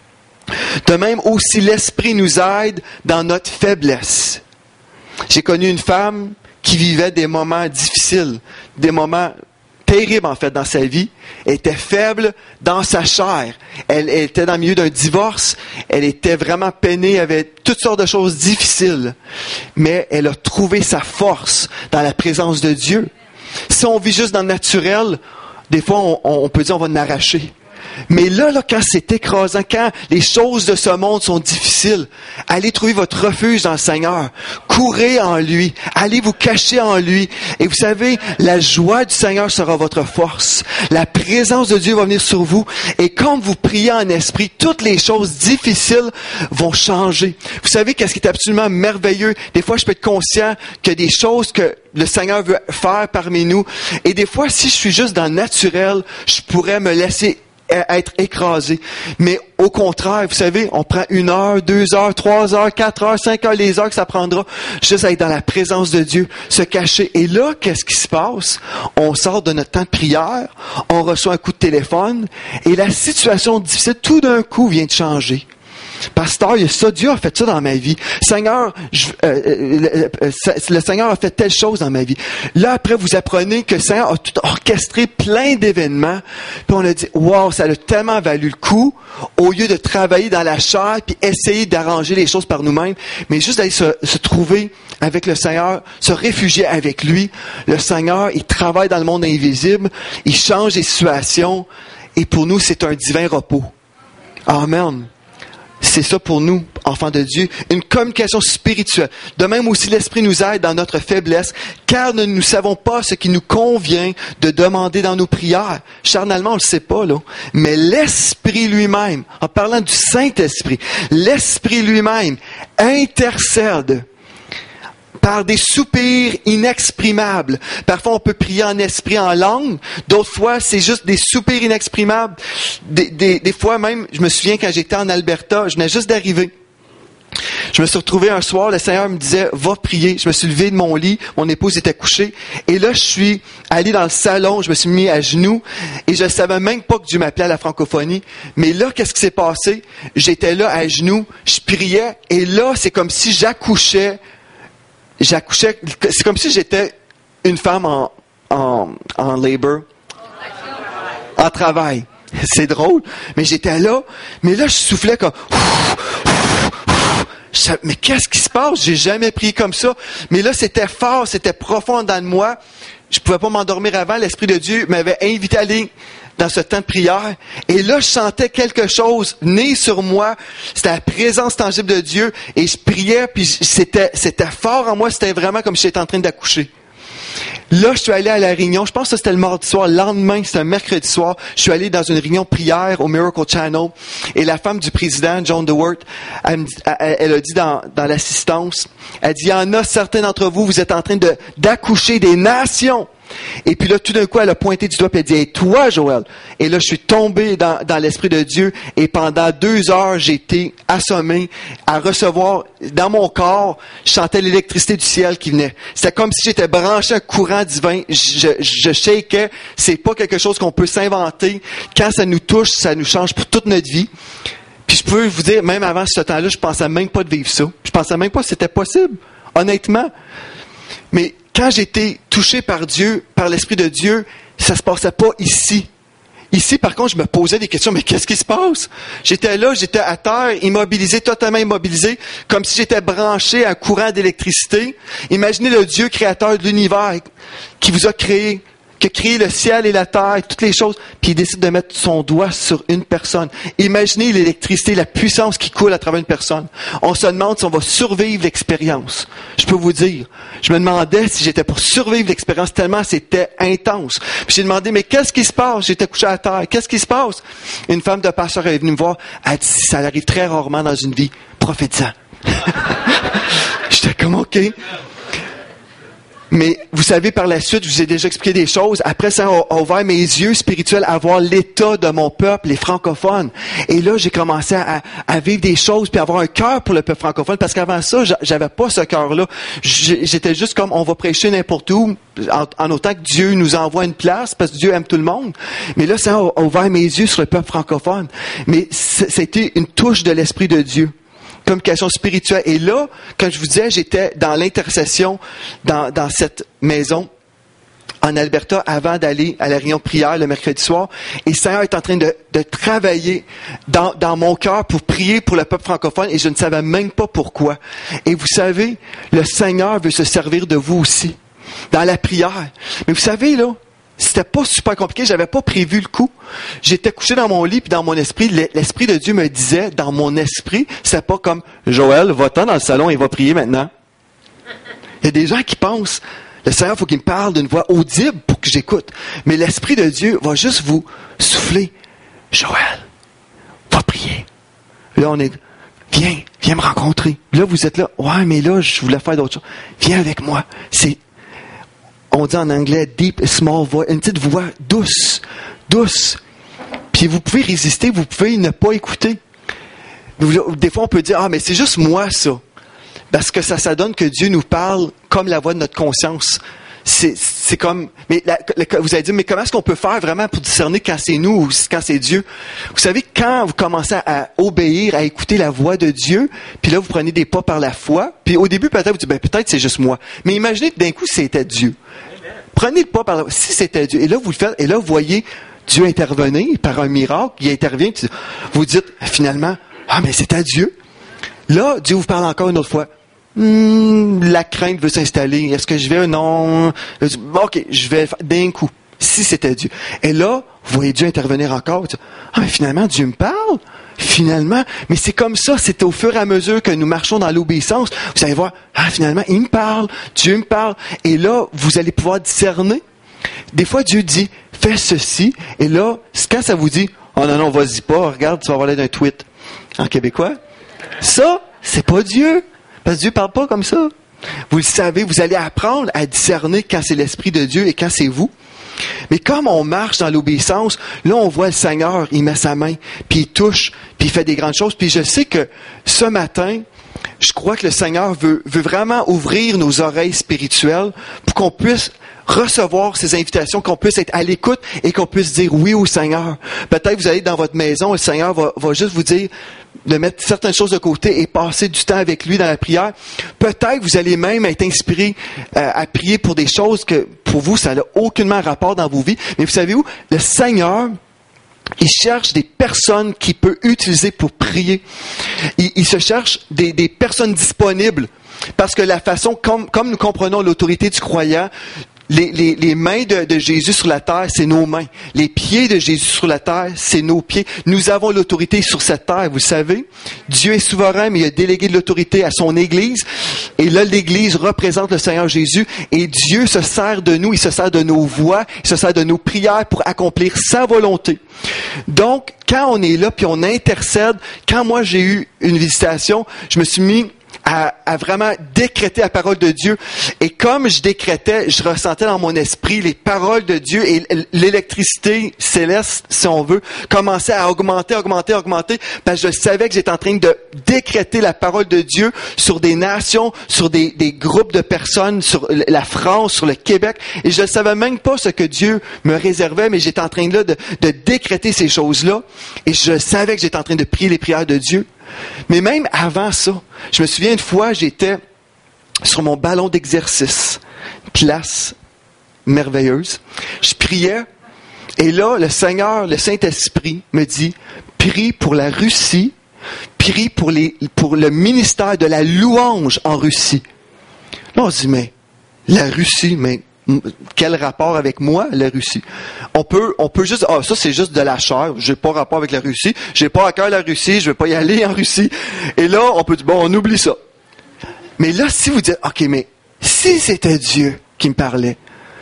De même, aussi, l'Esprit nous aide dans notre faiblesse. J'ai connu une femme qui vivait des moments difficiles, des moments terrible en fait dans sa vie. Elle était faible dans sa chair. Elle, elle était dans le milieu d'un divorce. Elle était vraiment peinée, elle avait toutes sortes de choses difficiles. Mais elle a trouvé sa force dans la présence de Dieu. Si on vit juste dans le naturel, des fois on, on peut dire on va en arracher. Mais là, là, quand c'est écrasant, quand les choses de ce monde sont difficiles, allez trouver votre refuge dans le Seigneur. Courez en lui. Allez vous cacher en lui. Et vous savez, la joie du Seigneur sera votre force. La présence de Dieu va venir sur vous. Et quand vous priez en esprit, toutes les choses difficiles vont changer. Vous savez qu'est-ce qui est absolument merveilleux? Des fois, je peux être conscient que des choses que le Seigneur veut faire parmi nous. Et des fois, si je suis juste dans le naturel, je pourrais me laisser être écrasé. Mais au contraire, vous savez, on prend une heure, deux heures, trois heures, quatre heures, cinq heures, les heures que ça prendra, juste à être dans la présence de Dieu, se cacher. Et là, qu'est-ce qui se passe? On sort de notre temps de prière, on reçoit un coup de téléphone, et la situation difficile, tout d'un coup, vient de changer. Pasteur, il y a ça, Dieu a fait ça dans ma vie. Seigneur, je, euh, le, le, le Seigneur a fait telle chose dans ma vie. Là, après, vous apprenez que le Seigneur a tout orchestré plein d'événements. Puis on a dit, wow, ça a tellement valu le coup, au lieu de travailler dans la chair, puis essayer d'arranger les choses par nous-mêmes, mais juste d'aller se, se trouver avec le Seigneur, se réfugier avec lui. Le Seigneur, il travaille dans le monde invisible, il change les situations, et pour nous, c'est un divin repos. Amen. C'est ça pour nous, enfants de Dieu, une communication spirituelle. De même aussi, l'Esprit nous aide dans notre faiblesse, car nous ne savons pas ce qui nous convient de demander dans nos prières. Charnalement, on ne le sait pas, là. Mais l'Esprit lui-même, en parlant du Saint-Esprit, l'Esprit lui-même intercède par des soupirs inexprimables. Parfois, on peut prier en esprit, en langue. D'autres fois, c'est juste des soupirs inexprimables. Des, des, des fois même, je me souviens quand j'étais en Alberta, je venais juste d'arriver. Je me suis retrouvé un soir, le Seigneur me disait, va prier. Je me suis levé de mon lit, mon épouse était couchée. Et là, je suis allé dans le salon, je me suis mis à genoux. Et je ne savais même pas que Dieu m'appelait à la francophonie. Mais là, qu'est-ce qui s'est passé? J'étais là à genoux, je priais. Et là, c'est comme si j'accouchais. J'accouchais, c'est comme si j'étais une femme en, en, en labor, en travail. C'est drôle, mais j'étais là, mais là je soufflais comme, je, mais qu'est-ce qui se passe? J'ai jamais prié comme ça. Mais là c'était fort, c'était profond dans moi. Je pouvais pas m'endormir avant. L'Esprit de Dieu m'avait invité à aller dans ce temps de prière. Et là, je sentais quelque chose né sur moi. C'était la présence tangible de Dieu. Et je priais, puis c'était, c'était fort en moi. C'était vraiment comme si j'étais en train d'accoucher. Là, je suis allé à la réunion. Je pense que c'était le mardi soir. Le lendemain, c'était un mercredi soir. Je suis allé dans une réunion prière au Miracle Channel. Et la femme du président, John DeWort, elle, elle, elle a dit dans, dans l'assistance, elle dit, il y en a certains d'entre vous, vous êtes en train de, d'accoucher des nations. Et puis là, tout d'un coup, elle a pointé du doigt et elle a dit, hey, toi, Joël. Et là, je suis tombé dans, dans l'Esprit de Dieu et pendant deux heures, j'ai été assommé à recevoir dans mon corps, je sentais l'électricité du ciel qui venait. C'était comme si j'étais branché à un courant divin. Je, je, je shakeais. C'est pas quelque chose qu'on peut s'inventer. Quand ça nous touche, ça nous change pour toute notre vie. Puis je peux vous dire, même avant ce temps-là, je pensais même pas de vivre ça. Je pensais même pas que c'était possible, honnêtement. Mais quand j'ai été touché par Dieu, par l'Esprit de Dieu, ça se passait pas ici. Ici, par contre, je me posais des questions. Mais qu'est-ce qui se passe? J'étais là, j'étais à terre, immobilisé, totalement immobilisé, comme si j'étais branché à un courant d'électricité. Imaginez le Dieu créateur de l'univers qui vous a créé, qui a créé le ciel et la terre, toutes les choses, puis il décide de mettre son doigt sur une personne. Imaginez l'électricité, la puissance qui coule à travers une personne. On se demande si on va survivre l'expérience. Je peux vous dire, je me demandais si j'étais pour survivre l'expérience tellement c'était intense. Puis j'ai demandé, mais qu'est-ce qui se passe? J'étais couché à terre. Qu'est-ce qui se passe? Une femme de pasteur est venue me voir. Elle dit, ça arrive très rarement dans une vie. Prophétisant. J'étais comme, OK. Mais vous savez, par la suite, je vous ai déjà expliqué des choses. Après, ça a ouvert mes yeux spirituels à voir l'état de mon peuple, les francophones. Et là, j'ai commencé à, à vivre des choses, puis à avoir un cœur pour le peuple francophone. Parce qu'avant ça, j'avais pas ce cœur-là. J'étais juste comme, on va prêcher n'importe où, en, en autant que Dieu nous envoie une place, parce que Dieu aime tout le monde. Mais là, ça a ouvert mes yeux sur le peuple francophone. Mais c'était une touche de l'Esprit de Dieu. Communication spirituelle. Et là, quand je vous disais, j'étais dans l'intercession dans, dans cette maison en Alberta avant d'aller à la réunion prière le mercredi soir. Et le Seigneur est en train de, de travailler dans, dans mon cœur pour prier pour le peuple francophone et je ne savais même pas pourquoi. Et vous savez, le Seigneur veut se servir de vous aussi dans la prière. Mais vous savez, là, c'était pas super compliqué, j'avais pas prévu le coup. J'étais couché dans mon lit, puis dans mon esprit, l'Esprit de Dieu me disait, dans mon esprit, c'est pas comme « Joël, va-t'en dans le salon et va prier maintenant. » Il y a des gens qui pensent, le Seigneur, il faut qu'il me parle d'une voix audible pour que j'écoute. Mais l'Esprit de Dieu va juste vous souffler « Joël, va prier. » Là, on est « Viens, viens me rencontrer. » Là, vous êtes là « Ouais, mais là, je voulais faire d'autres choses. Viens avec moi. » C'est on dit en anglais « deep, small voice », une petite voix douce, douce. Puis vous pouvez résister, vous pouvez ne pas écouter. Des fois, on peut dire « Ah, mais c'est juste moi, ça. » Parce que ça, ça donne que Dieu nous parle comme la voix de notre conscience. C'est, c'est comme... Mais la, la, vous allez dire, mais comment est-ce qu'on peut faire vraiment pour discerner quand c'est nous ou quand c'est Dieu? Vous savez, quand vous commencez à obéir, à écouter la voix de Dieu, puis là, vous prenez des pas par la foi, puis au début, peut-être, vous dites, ben, peut-être c'est juste moi. Mais imaginez que d'un coup, c'était Dieu. Prenez le pas par la foi. Si c'était Dieu, et là, vous le faites, et là, vous voyez Dieu intervenir par un miracle, il intervient, puis vous dites, finalement, ah, mais c'était Dieu. Là, Dieu vous parle encore une autre fois. Hum, la crainte veut s'installer. Est-ce que je vais? Non. OK, je vais d'un coup. Si c'était Dieu. Et là, vous voyez Dieu intervenir encore. Ah, mais finalement, Dieu me parle. Finalement, mais c'est comme ça, c'est au fur et à mesure que nous marchons dans l'obéissance. Vous allez voir, ah, finalement, il me parle, Dieu me parle. Et là, vous allez pouvoir discerner. Des fois, Dieu dit, fais ceci. Et là, quand ça vous dit, oh non, non, vas-y pas, regarde, tu vas avoir l'air d'un tweet. En québécois. Ça, c'est pas Dieu. Parce que Dieu parle pas comme ça. Vous le savez, vous allez apprendre à discerner quand c'est l'Esprit de Dieu et quand c'est vous. Mais comme on marche dans l'obéissance, là, on voit le Seigneur, il met sa main, puis il touche, puis il fait des grandes choses. Puis je sais que ce matin, je crois que le Seigneur veut, veut vraiment ouvrir nos oreilles spirituelles pour qu'on puisse recevoir ces invitations, qu'on puisse être à l'écoute et qu'on puisse dire oui au Seigneur. Peut-être vous allez dans votre maison et le Seigneur va, va juste vous dire de mettre certaines choses de côté et passer du temps avec lui dans la prière. Peut-être vous allez même être inspiré euh, à prier pour des choses que pour vous, ça n'a aucunement rapport dans vos vies. Mais vous savez où? Le Seigneur, il cherche des personnes qu'il peut utiliser pour prier. Il, il se cherche des, des personnes disponibles. Parce que la façon, comme, comme nous comprenons l'autorité du croyant, Les, les, les mains de, de Jésus sur la terre, c'est nos mains. Les pieds de Jésus sur la terre, c'est nos pieds. Nous avons l'autorité sur cette terre, vous savez. Dieu est souverain, mais il a délégué de l'autorité à son Église. Et là, l'Église représente le Seigneur Jésus. Et Dieu se sert de nous, il se sert de nos voix, il se sert de nos prières pour accomplir sa volonté. Donc, quand on est là, puis on intercède, quand moi j'ai eu une visitation, je me suis mis À, à vraiment décréter la parole de Dieu. Et comme je décrétais, je ressentais dans mon esprit les paroles de Dieu et l'électricité céleste, si on veut, commençait à augmenter, augmenter, augmenter, parce que je savais que j'étais en train de décréter la parole de Dieu sur des nations, sur des, des groupes de personnes, sur la France, sur le Québec. Et je ne savais même pas ce que Dieu me réservait, mais j'étais en train là de, de décréter ces choses-là. Et je savais que j'étais en train de prier les prières de Dieu. Mais même avant ça, je me souviens une fois, j'étais sur mon ballon d'exercice, place merveilleuse. Je priais et là, le Seigneur, le Saint-Esprit me dit, prie pour la Russie, prie pour, les, pour le ministère de la louange en Russie. Là, on se dit, mais la Russie, mais quel rapport avec moi, la Russie? On peut, on peut juste, ah, ça c'est juste de la chair, j'ai pas rapport avec la Russie, j'ai pas à cœur la Russie, je vais pas y aller en Russie. Et là, on peut dire, bon, on oublie ça. Mais là, si vous dites, ok, mais si c'était Dieu qui me parlait,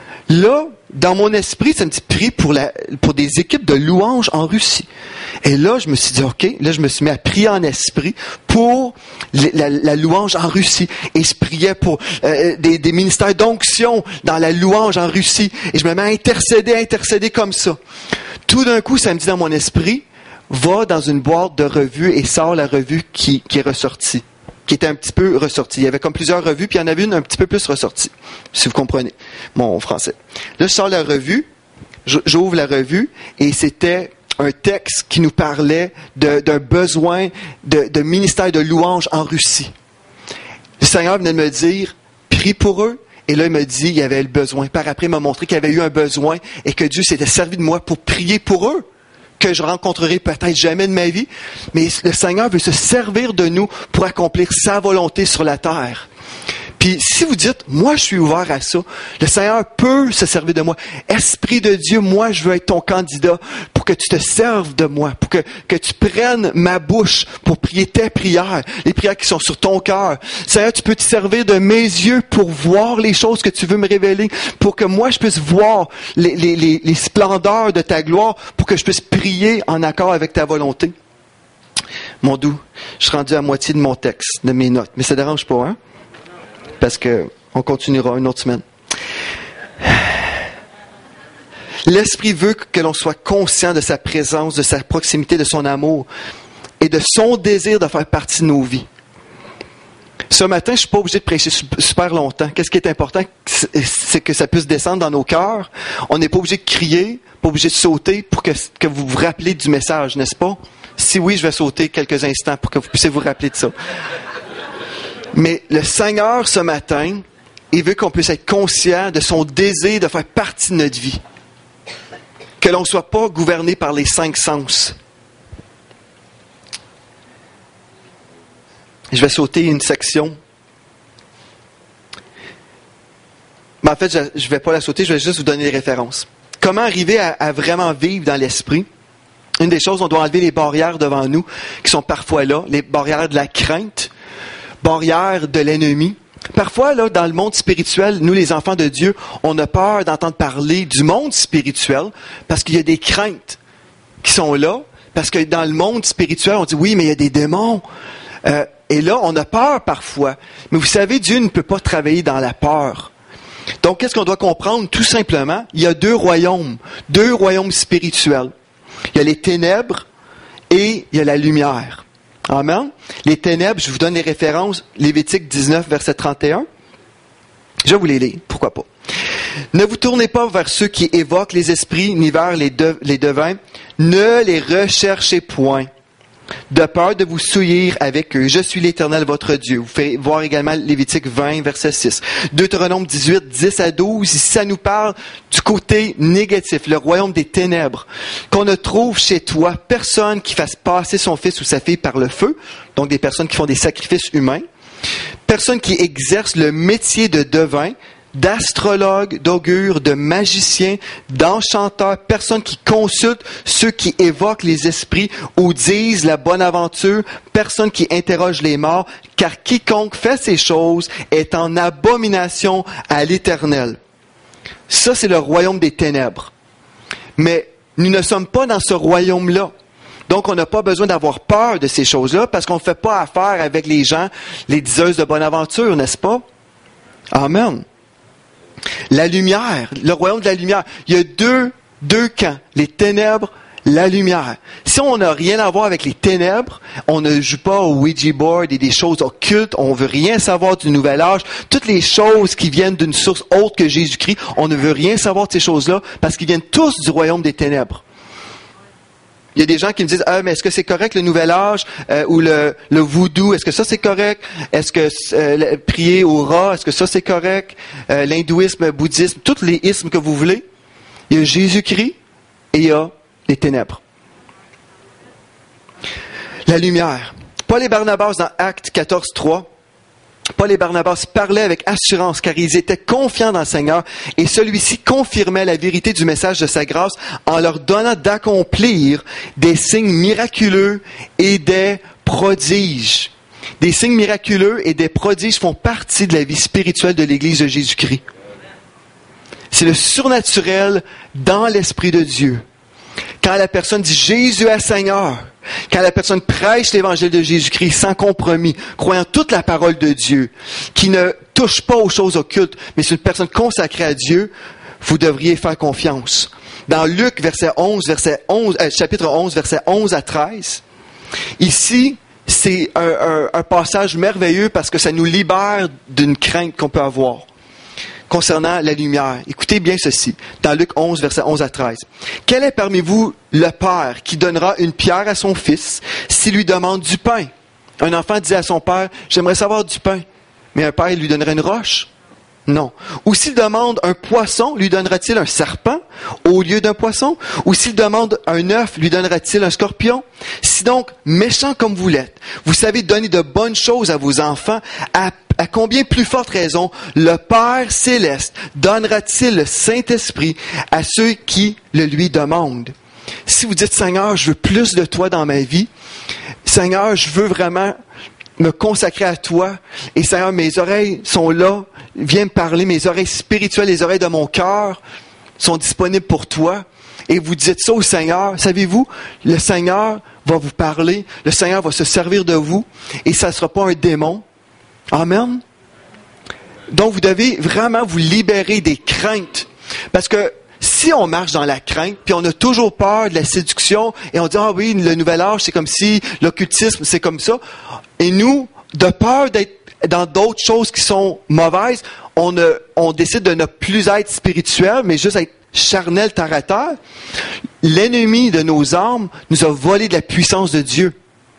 là, dans mon esprit, ça me dit, prie pour la, pour des équipes de louanges en Russie. Et là, je me suis dit, ok, là, je me suis mis à prier en esprit pour la, la louange en Russie. Et je priais pour euh, des, des ministères d'onction dans la louange en Russie. Et je me mets à intercéder, à intercéder comme ça. Tout d'un coup, ça me dit dans mon esprit, va dans une boîte de revues et sors la revue qui, qui est ressortie. Qui était un petit peu ressortie. Il y avait comme plusieurs revues, puis il y en avait une un petit peu plus ressortie, si vous comprenez mon français. Là, je sors la revue, j'ouvre la revue, et c'était un texte qui nous parlait de, d'un besoin de, de ministère de louange en Russie. Le Seigneur venait de me dire, prie pour eux, et là, il m'a dit, il y avait le besoin. Par après, il m'a montré qu'il y avait eu un besoin, et que Dieu s'était servi de moi pour prier pour eux, que je rencontrerai peut-être jamais de ma vie, mais le Seigneur veut se servir de nous pour accomplir sa volonté sur la terre. Puis si vous dites, moi je suis ouvert à ça, le Seigneur peut se servir de moi. Esprit de Dieu, moi je veux être ton candidat pour que tu te serves de moi, pour que, que tu prennes ma bouche pour prier tes prières, les prières qui sont sur ton cœur. Seigneur, tu peux te servir de mes yeux pour voir les choses que tu veux me révéler, pour que moi je puisse voir les, les, les, les splendeurs de ta gloire, pour que je puisse prier en accord avec ta volonté. Mon doux, je suis rendu à moitié de mon texte, de mes notes, mais ça ne dérange pas, hein? Parce qu'on continuera une autre semaine. L'Esprit veut que l'on soit conscient de sa présence, de sa proximité, de son amour et de son désir de faire partie de nos vies. Ce matin, je ne suis pas obligé de prêcher super longtemps. Qu'est-ce qui est important? C'est que ça puisse descendre dans nos cœurs. On n'est pas obligé de crier, pas obligé de sauter pour que, que vous vous rappeliez du message, n'est-ce pas? Si oui, je vais sauter quelques instants pour que vous puissiez vous rappeler de ça. Mais le Seigneur, ce matin, il veut qu'on puisse être conscient de son désir de faire partie de notre vie. Que l'on ne soit pas gouverné par les cinq sens. Je vais sauter une section. Mais en fait, je ne vais pas la sauter, je vais juste vous donner les références. Comment arriver à, à vraiment vivre dans l'esprit? Une des choses, on doit enlever les barrières devant nous, qui sont parfois là, les barrières de la crainte, barrières de l'ennemi. Parfois, là, dans le monde spirituel, nous, les enfants de Dieu, on a peur d'entendre parler du monde spirituel parce qu'il y a des craintes qui sont là, parce que dans le monde spirituel, on dit, oui, mais il y a des démons. Euh, et là, on a peur parfois. Mais vous savez, Dieu ne peut pas travailler dans la peur. Donc, qu'est-ce qu'on doit comprendre? Tout simplement, il y a deux royaumes, deux royaumes spirituels. Il y a les ténèbres et il y a la lumière. Amen. Les ténèbres, je vous donne les références, Lévitique dix-neuf, verset trente et un. Je vais vous les lire, pourquoi pas. Ne vous tournez pas vers ceux qui évoquent les esprits, ni vers les, de, les devins. Ne les recherchez point, de peur de vous souillir avec eux. Je suis l'Éternel, votre Dieu. Vous faites voir également Lévitique vingt, verset six. Deutéronome dix-huit, dix à douze. Ici, ça nous parle du côté négatif, le royaume des ténèbres. Qu'on ne trouve chez toi personne qui fasse passer son fils ou sa fille par le feu. Donc, des personnes qui font des sacrifices humains. Personne qui exerce le métier de devin, d'astrologue, d'augure, de magicien, d'enchanteur, personne qui consulte ceux qui évoquent les esprits ou disent la bonne aventure, personne qui interroge les morts, car quiconque fait ces choses est en abomination à l'Éternel. Ça, c'est le royaume des ténèbres. Mais nous ne sommes pas dans ce royaume-là. Donc, on n'a pas besoin d'avoir peur de ces choses-là parce qu'on ne fait pas affaire avec les gens, les diseuses de bonne aventure, n'est-ce pas? Amen. La lumière, le royaume de la lumière. Il y a deux, deux camps, les ténèbres, la lumière. Si on n'a rien à voir avec les ténèbres, on ne joue pas au Ouija board et des choses occultes, on veut rien savoir du nouvel âge, toutes les choses qui viennent d'une source autre que Jésus-Christ, on ne veut rien savoir de ces choses-là parce qu'ils viennent tous du royaume des ténèbres. Il y a des gens qui me disent, ah, mais est-ce que c'est correct le nouvel âge euh, ou le, le voodoo? Est-ce que ça c'est correct? Est-ce que euh, prier au rat? Est-ce que ça c'est correct? Euh, l'hindouisme, le bouddhisme, tous les ismes que vous voulez. Il y a Jésus-Christ et il y a les ténèbres. La lumière. Paul et Barnabas dans Actes quatorze, trois. Paul et Barnabas parlaient avec assurance car ils étaient confiants dans le Seigneur et celui-ci confirmait la vérité du message de sa grâce en leur donnant d'accomplir des signes miraculeux et des prodiges. Des signes miraculeux et des prodiges font partie de la vie spirituelle de l'Église de Jésus-Christ. C'est le surnaturel dans l'Esprit de Dieu. Quand la personne dit « Jésus est Seigneur », quand la personne prêche l'évangile de Jésus-Christ sans compromis, croyant toute la parole de Dieu, qui ne touche pas aux choses occultes, mais c'est une personne consacrée à Dieu, vous devriez faire confiance. Dans Luc, verset onze, verset onze, euh, chapitre onze, verset onze à treize, ici, c'est un, un, un passage merveilleux parce que ça nous libère d'une crainte qu'on peut avoir concernant la lumière. Écoutez bien ceci, dans Luc onze, verset onze à treize. « Quel est parmi vous le père qui donnera une pierre à son fils s'il lui demande du pain? Un enfant dit à son père, « J'aimerais savoir du pain. » Mais un père lui donnerait une roche? Non. Ou s'il demande un poisson, lui donnera-t-il un serpent au lieu d'un poisson? Ou s'il demande un œuf, lui donnera-t-il un scorpion? Si donc, méchant comme vous l'êtes, vous savez donner de bonnes choses à vos enfants, à, à combien plus forte raison le Père céleste donnera-t-il le Saint-Esprit à ceux qui le lui demandent? Si vous dites, Seigneur, je veux plus de toi dans ma vie, Seigneur, je veux vraiment me consacrer à toi, et Seigneur, mes oreilles sont là, viens me parler, mes oreilles spirituelles, les oreilles de mon cœur sont disponibles pour toi, et vous dites ça au Seigneur, savez-vous, le Seigneur va vous parler, le Seigneur va se servir de vous, et ça ne sera pas un démon. Amen. Donc vous devez vraiment vous libérer des craintes, parce que si on marche dans la crainte, puis on a toujours peur de la séduction, et on dit, ah oui, le nouvel âge, c'est comme si, l'occultisme, c'est comme ça. Et nous, de peur d'être dans d'autres choses qui sont mauvaises, on, ne, on décide de ne plus être spirituel, mais juste être charnel, terre à terre. L'ennemi de nos âmes nous a volé de la puissance de Dieu.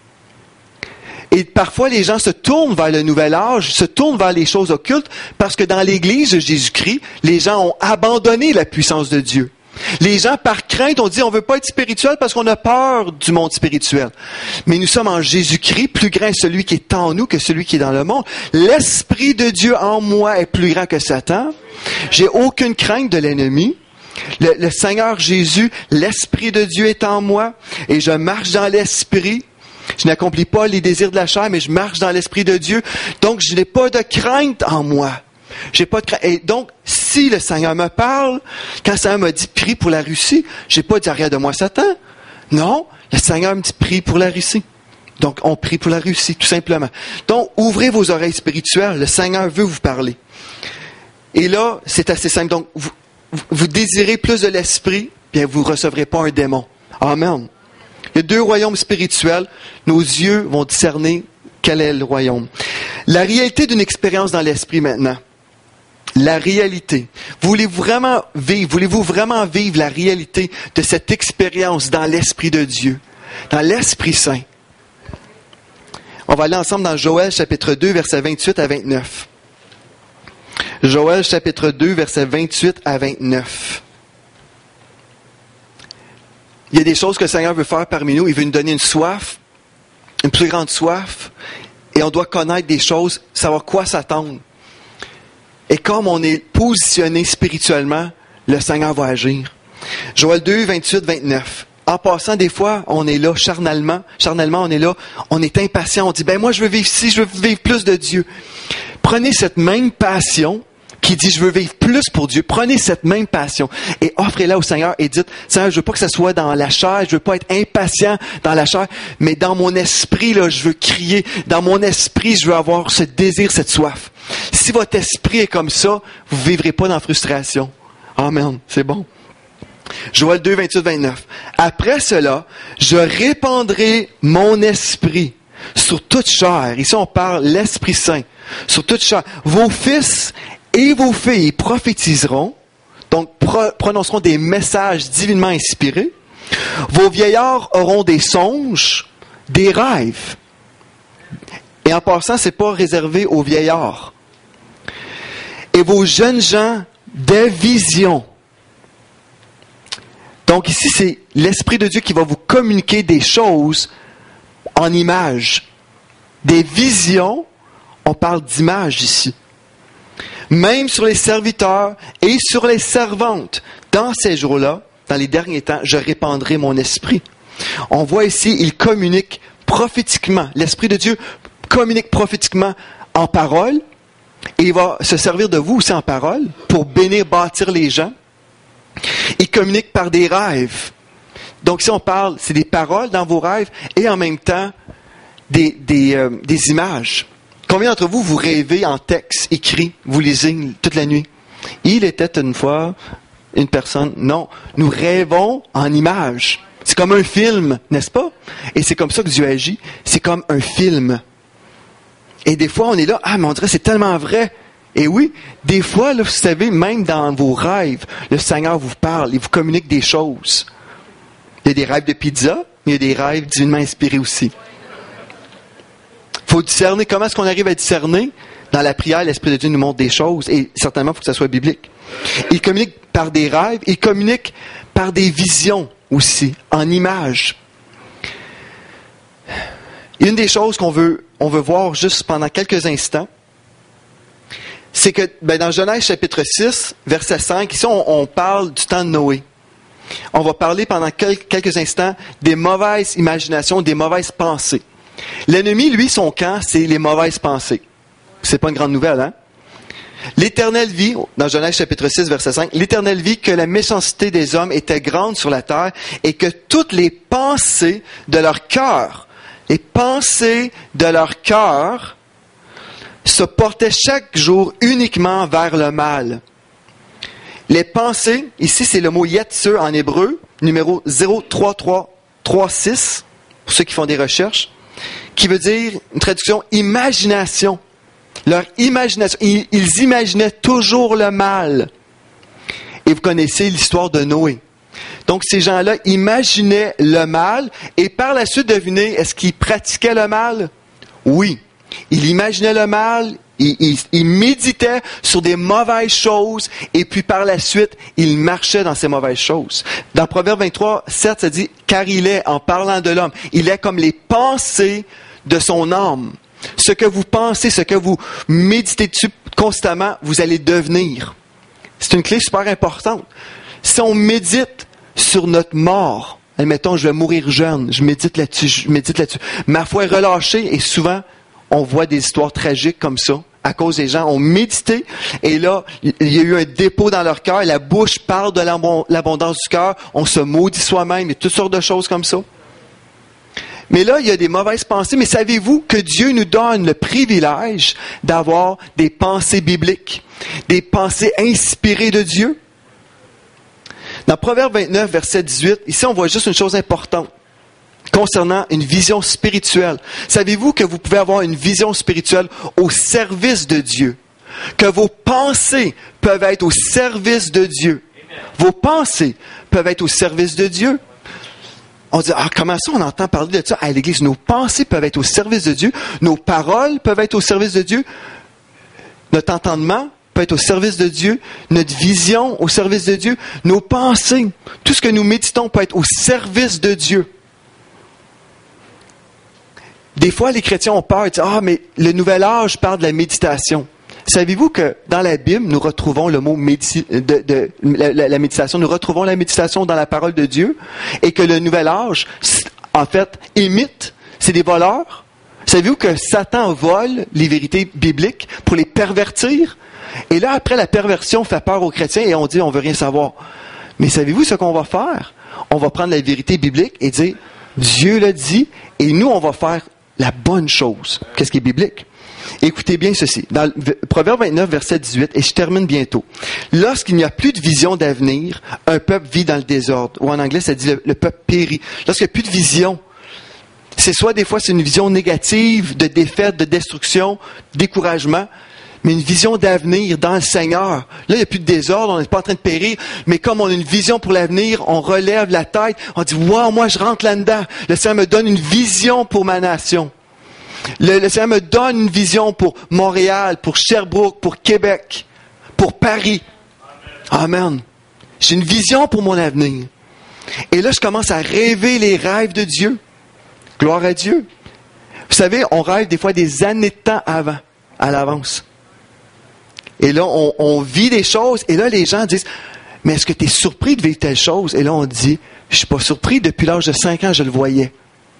Et parfois, les gens se tournent vers le nouvel âge, se tournent vers les choses occultes, parce que dans l'Église de Jésus-Christ, les gens ont abandonné la puissance de Dieu. Les gens, par crainte, ont dit, on veut pas être spirituel parce qu'on a peur du monde spirituel. Mais nous sommes en Jésus-Christ, plus grand est celui qui est en nous que celui qui est dans le monde. L'Esprit de Dieu en moi est plus grand que Satan. J'ai aucune crainte de l'ennemi. Le, le Seigneur Jésus, l'Esprit de Dieu est en moi et je marche dans l'Esprit. Je n'accomplis pas les désirs de la chair, mais je marche dans l'Esprit de Dieu. Donc, je n'ai pas de crainte en moi. J'ai pas de crainte. Et donc, si le Seigneur me parle, quand le Seigneur m'a dit « prie pour la Russie », j'ai pas dit « arrière de moi, Satan ». Non, le Seigneur me dit « prie pour la Russie ». Donc, on prie pour la Russie, tout simplement. Donc, ouvrez vos oreilles spirituelles. Le Seigneur veut vous parler. Et là, c'est assez simple. Donc, vous, vous désirez plus de l'Esprit, bien, vous ne recevrez pas un démon. Amen. Il y a deux royaumes spirituels. Nos yeux vont discerner quel est le royaume. La réalité d'une expérience dans l'Esprit maintenant. La réalité. Voulez-vous vraiment vivre, voulez-vous vraiment vivre la réalité de cette expérience dans l'Esprit de Dieu, dans l'Esprit Saint? On va aller ensemble dans Joël chapitre deux, versets vingt-huit à vingt-neuf. Joël chapitre deux, versets vingt-huit à vingt-neuf. Il y a des choses que le Seigneur veut faire parmi nous. Il veut nous donner une soif, une plus grande soif. Et on doit connaître des choses, savoir quoi s'attendre. Et comme on est positionné spirituellement, le Seigneur va agir. Joël deux, vingt-huit, vingt-neuf. En passant, des fois, on est là charnellement. Charnellement, on est là, on est impatient. On dit, ben moi, je veux vivre ci, je veux vivre plus de Dieu. Prenez cette même passion qui dit, je veux vivre plus pour Dieu. Prenez cette même passion et offrez-la au Seigneur et dites, Seigneur, je veux pas que ça soit dans la chair, je veux pas être impatient dans la chair, mais dans mon esprit, là, je veux crier. Dans mon esprit, je veux avoir ce désir, cette soif. Si votre esprit est comme ça, vous ne vivrez pas dans la frustration. Amen. C'est bon. Joël deux, vingt-huit, vingt-neuf. Après cela, je répandrai mon esprit sur toute chair. Ici, on parle l'Esprit Saint. Sur toute chair. Vos fils et vos filles prophétiseront, donc pro- prononceront des messages divinement inspirés. Vos vieillards auront des songes, des rêves. Et en passant, c'est pas réservé aux vieillards. Et vos jeunes gens, des visions. Donc ici, c'est l'Esprit de Dieu qui va vous communiquer des choses en images. Des visions, on parle d'images ici. Même sur les serviteurs et sur les servantes. Dans ces jours-là, dans les derniers temps, je répandrai mon esprit. On voit ici, il communique prophétiquement. L'Esprit de Dieu communique prophétiquement en parole. Et il va se servir de vous aussi en parole pour bénir, bâtir les gens. Il communique par des rêves. Donc si on parle, c'est des paroles dans vos rêves et en même temps des, des, euh, des images. Combien d'entre vous, vous rêvez en texte écrit, vous lisez toute la nuit? Il était une fois une personne. Non, nous rêvons en images. C'est comme un film, n'est-ce pas? Et c'est comme ça que Dieu agit. C'est comme un film. Et des fois, on est là, ah, mais on dirait c'est tellement vrai. Et oui, des fois, là, vous savez, même dans vos rêves, le Seigneur vous parle, il vous communique des choses. Il y a des rêves de pizza, mais il y a des rêves divinement inspirés aussi. Il faut discerner. Comment est-ce qu'on arrive à discerner? Dans la prière, l'Esprit de Dieu nous montre des choses, et certainement, il faut que ça soit biblique. Il communique par des rêves, il communique par des visions aussi, en images. Une des choses qu'on veut, on veut voir juste pendant quelques instants, c'est que ben, dans Genèse chapitre six, verset cinq, ici on, on parle du temps de Noé. On va parler pendant quel, quelques instants des mauvaises imaginations, des mauvaises pensées. L'ennemi, lui, son camp, c'est les mauvaises pensées. C'est pas une grande nouvelle, hein? L'Éternel vit, dans Genèse chapitre six, verset cinq, l'Éternel vit que la méchanceté des hommes était grande sur la terre et que toutes les pensées de leur cœur, les pensées de leur cœur se portaient chaque jour uniquement vers le mal. Les pensées, ici c'est le mot yetze en hébreu, numéro zéro trois trois trois six, pour ceux qui font des recherches, qui veut dire, une traduction, imagination. Leur imagination, ils, ils imaginaient toujours le mal. Et vous connaissez l'histoire de Noé. Donc ces gens-là imaginaient le mal et par la suite, devinez, est-ce qu'ils pratiquaient le mal? Oui. Ils imaginaient le mal, ils, ils, ils méditaient sur des mauvaises choses et puis par la suite, ils marchaient dans ces mauvaises choses. Dans Proverbe vingt-trois, sept, ça dit, car il est, en parlant de l'homme, il est comme les pensées de son âme. Ce que vous pensez, ce que vous méditez dessus constamment, vous allez devenir. C'est une clé super importante. Si on médite sur notre mort, admettons, je vais mourir jeune, je médite là-dessus, je médite là-dessus. Ma foi est relâchée et souvent, on voit des histoires tragiques comme ça. À cause des gens ont médité et là, il y a eu un dépôt dans leur cœur. La bouche parle de l'abondance du cœur. On se maudit soi-même et toutes sortes de choses comme ça. Mais là, il y a des mauvaises pensées. Mais savez-vous que Dieu nous donne le privilège d'avoir des pensées bibliques, des pensées inspirées de Dieu? Dans Proverbe vingt-neuf, verset dix-huit, ici on voit juste une chose importante concernant une vision spirituelle. Savez-vous que vous pouvez avoir une vision spirituelle au service de Dieu? Que vos pensées peuvent être au service de Dieu. Vos pensées peuvent être au service de Dieu. On dit, ah, comment ça on entend parler de ça à l'Église? Nos pensées peuvent être au service de Dieu. Nos paroles peuvent être au service de Dieu. Notre entendement peut être au service de Dieu. Notre vision au service de Dieu. Nos pensées, tout ce que nous méditons peut être au service de Dieu. Des fois, les chrétiens ont peur. Ils disent, ah, mais le nouvel âge parle de la méditation. Savez-vous que dans la Bible, nous retrouvons le mot médi- de, de la, la, la méditation, nous retrouvons la méditation dans la parole de Dieu et que le nouvel âge, en fait, imite, c'est des voleurs. Savez-vous que Satan vole les vérités bibliques pour les pervertir? Et là, après, la perversion fait peur aux chrétiens et on dit, on veut rien savoir. Mais savez-vous ce qu'on va faire? On va prendre la vérité biblique et dire, Dieu l'a dit et nous, on va faire la bonne chose. Qu'est-ce qui est biblique? Écoutez bien ceci. Dans le Proverbe vingt-neuf, verset dix-huit, et je termine bientôt. Lorsqu'il n'y a plus de vision d'avenir, un peuple vit dans le désordre. Ou en anglais, ça dit le, le peuple périt. Lorsqu'il n'y a plus de vision, c'est soit des fois c'est une vision négative, de défaite, de destruction, découragement, mais une vision d'avenir dans le Seigneur. Là, il n'y a plus de désordre, on n'est pas en train de périr, mais comme on a une vision pour l'avenir, on relève la tête, on dit, wow, moi je rentre là-dedans. Le Seigneur me donne une vision pour ma nation. Le, le Seigneur me donne une vision pour Montréal, pour Sherbrooke, pour Québec, pour Paris. Amen. Amen. J'ai une vision pour mon avenir. Et là, je commence à rêver les rêves de Dieu. Gloire à Dieu. Vous savez, on rêve des fois des années de temps avant, à l'avance. Et là, on, on vit des choses, et là, les gens disent, mais est-ce que tu es surpris de vivre telle chose? Et là, on dit, je suis pas surpris, depuis l'âge de cinq ans, je le voyais.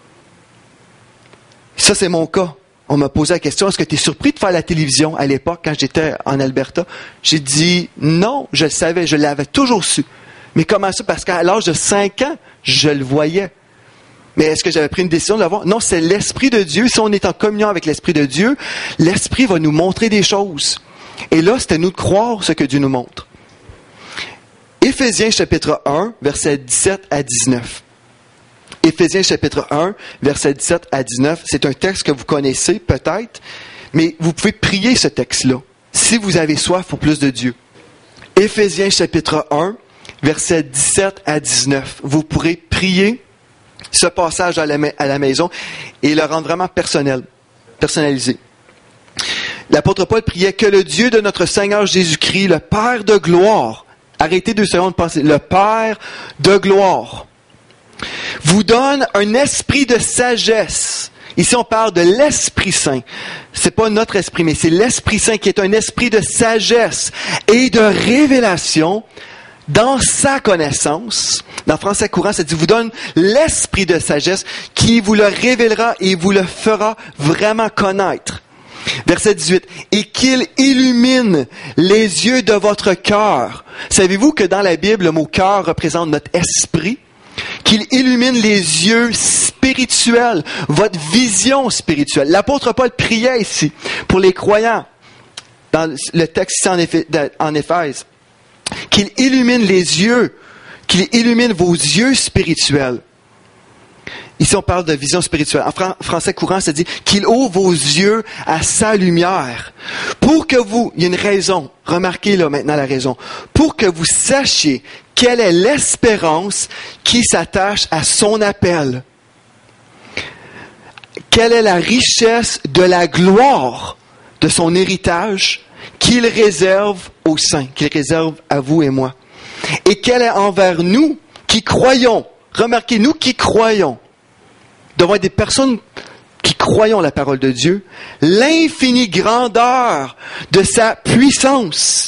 Ça, c'est mon cas. On m'a posé la question, est-ce que tu es surpris de faire la télévision à l'époque, quand j'étais en Alberta? J'ai dit, non, je le savais, je l'avais toujours su. Mais comment ça? Parce qu'à l'âge de cinq ans, je le voyais. Mais est-ce que j'avais pris une décision de l'avoir? Non, c'est l'Esprit de Dieu. Si on est en communion avec l'Esprit de Dieu, l'Esprit va nous montrer des choses. Et là, c'est à nous de croire ce que Dieu nous montre. Éphésiens chapitre un, versets dix-sept à dix-neuf. Éphésiens chapitre un, versets dix-sept à dix-neuf. C'est un texte que vous connaissez peut-être, mais vous pouvez prier ce texte-là, si vous avez soif pour plus de Dieu. Éphésiens chapitre un, versets dix-sept à dix-neuf. Vous pourrez prier ce passage à la, à la maison et le rendre vraiment personnel, personnalisé. L'apôtre Paul priait que le Dieu de notre Seigneur Jésus-Christ, le Père de gloire, arrêtez deux secondes de penser, le Père de gloire, vous donne un esprit de sagesse. Ici, on parle de l'Esprit Saint. C'est pas notre esprit, mais c'est l'Esprit Saint qui est un esprit de sagesse et de révélation dans sa connaissance. Dans Français courant, ça dit, vous donne l'esprit de sagesse qui vous le révélera et vous le fera vraiment connaître. Verset dix-huit. Et qu'il illumine les yeux de votre cœur. Savez-vous que dans la Bible, le mot cœur représente notre esprit? Qu'il illumine les yeux spirituels, votre vision spirituelle. L'apôtre Paul priait ici pour les croyants, dans le texte ici en, Éphé, en Éphèse, qu'il illumine les yeux, qu'il illumine vos yeux spirituels. Ici, on parle de vision spirituelle. En fran- français courant, ça dit qu'il ouvre vos yeux à sa lumière. Pour que vous, il y a une raison, remarquez là maintenant la raison, pour que vous sachiez quelle est l'espérance qui s'attache à son appel. Quelle est la richesse de la gloire de son héritage qu'il réserve aux saints, qu'il réserve à vous et moi. Et quelle est envers nous qui croyons, remarquez, nous qui croyons, devant être des personnes qui croyons la parole de Dieu, l'infinie grandeur de sa puissance,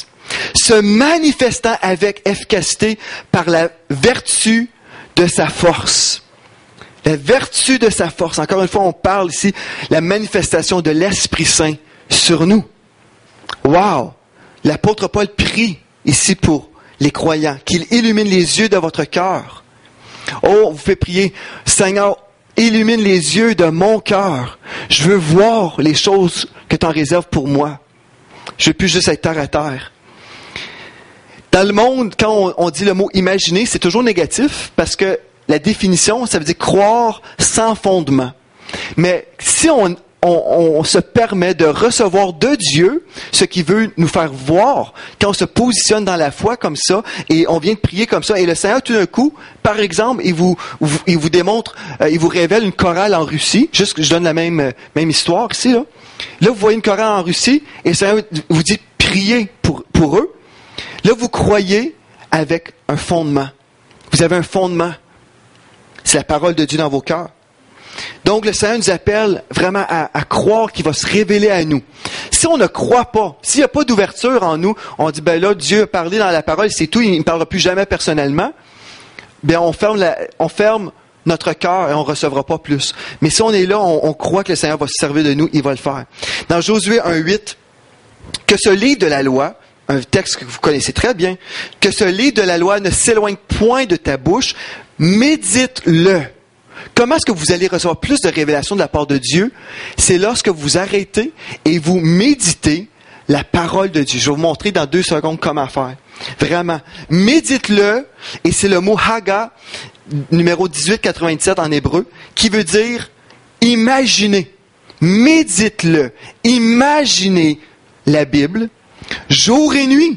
se manifestant avec efficacité par la vertu de sa force. La vertu de sa force. Encore une fois, on parle ici la manifestation de l'Esprit Saint sur nous. Wow! L'apôtre Paul prie ici pour les croyants, qu'il illumine les yeux de votre cœur. Oh, on vous fait prier, Seigneur, illumine les yeux de mon cœur. Je veux voir les choses que tu en réserves pour moi. Je veux plus juste être terre à terre. Dans le monde, quand on, on dit le mot imaginer, c'est toujours négatif parce que la définition, ça veut dire croire sans fondement. Mais si on, on, on se permet de recevoir de Dieu ce qu'il veut nous faire voir, quand on se positionne dans la foi comme ça, et on vient de prier comme ça, et le Seigneur tout d'un coup, par exemple, il vous, il vous démontre, euh, il vous révèle une chorale en Russie, juste que je donne la même, même histoire ici, là. Là, vous voyez une chorale en Russie, et le Seigneur vous dit priez pour, pour eux. Là, vous croyez avec un fondement. Vous avez un fondement. C'est la parole de Dieu dans vos cœurs. Donc, le Seigneur nous appelle vraiment à, à croire qu'il va se révéler à nous. Si on ne croit pas, s'il n'y a pas d'ouverture en nous, on dit, ben là, Dieu a parlé dans la parole, c'est tout, il ne parlera plus jamais personnellement, ben on ferme, la, on ferme notre cœur et on ne recevra pas plus. Mais si on est là, on, on croit que le Seigneur va se servir de nous, il va le faire. Dans Josué un huit, que ce livre de la loi, un texte que vous connaissez très bien, que ce livre de la loi ne s'éloigne point de ta bouche, médite-le. Comment est-ce que vous allez recevoir plus de révélations de la part de Dieu? C'est lorsque vous arrêtez et vous méditez la parole de Dieu. Je vais vous montrer dans deux secondes comment faire. Vraiment. Médite-le, et c'est le mot Haga, numéro dix-huit quatre-vingt-dix-sept en hébreu, qui veut dire imaginez. Médite-le. Imaginez la Bible, jour et nuit.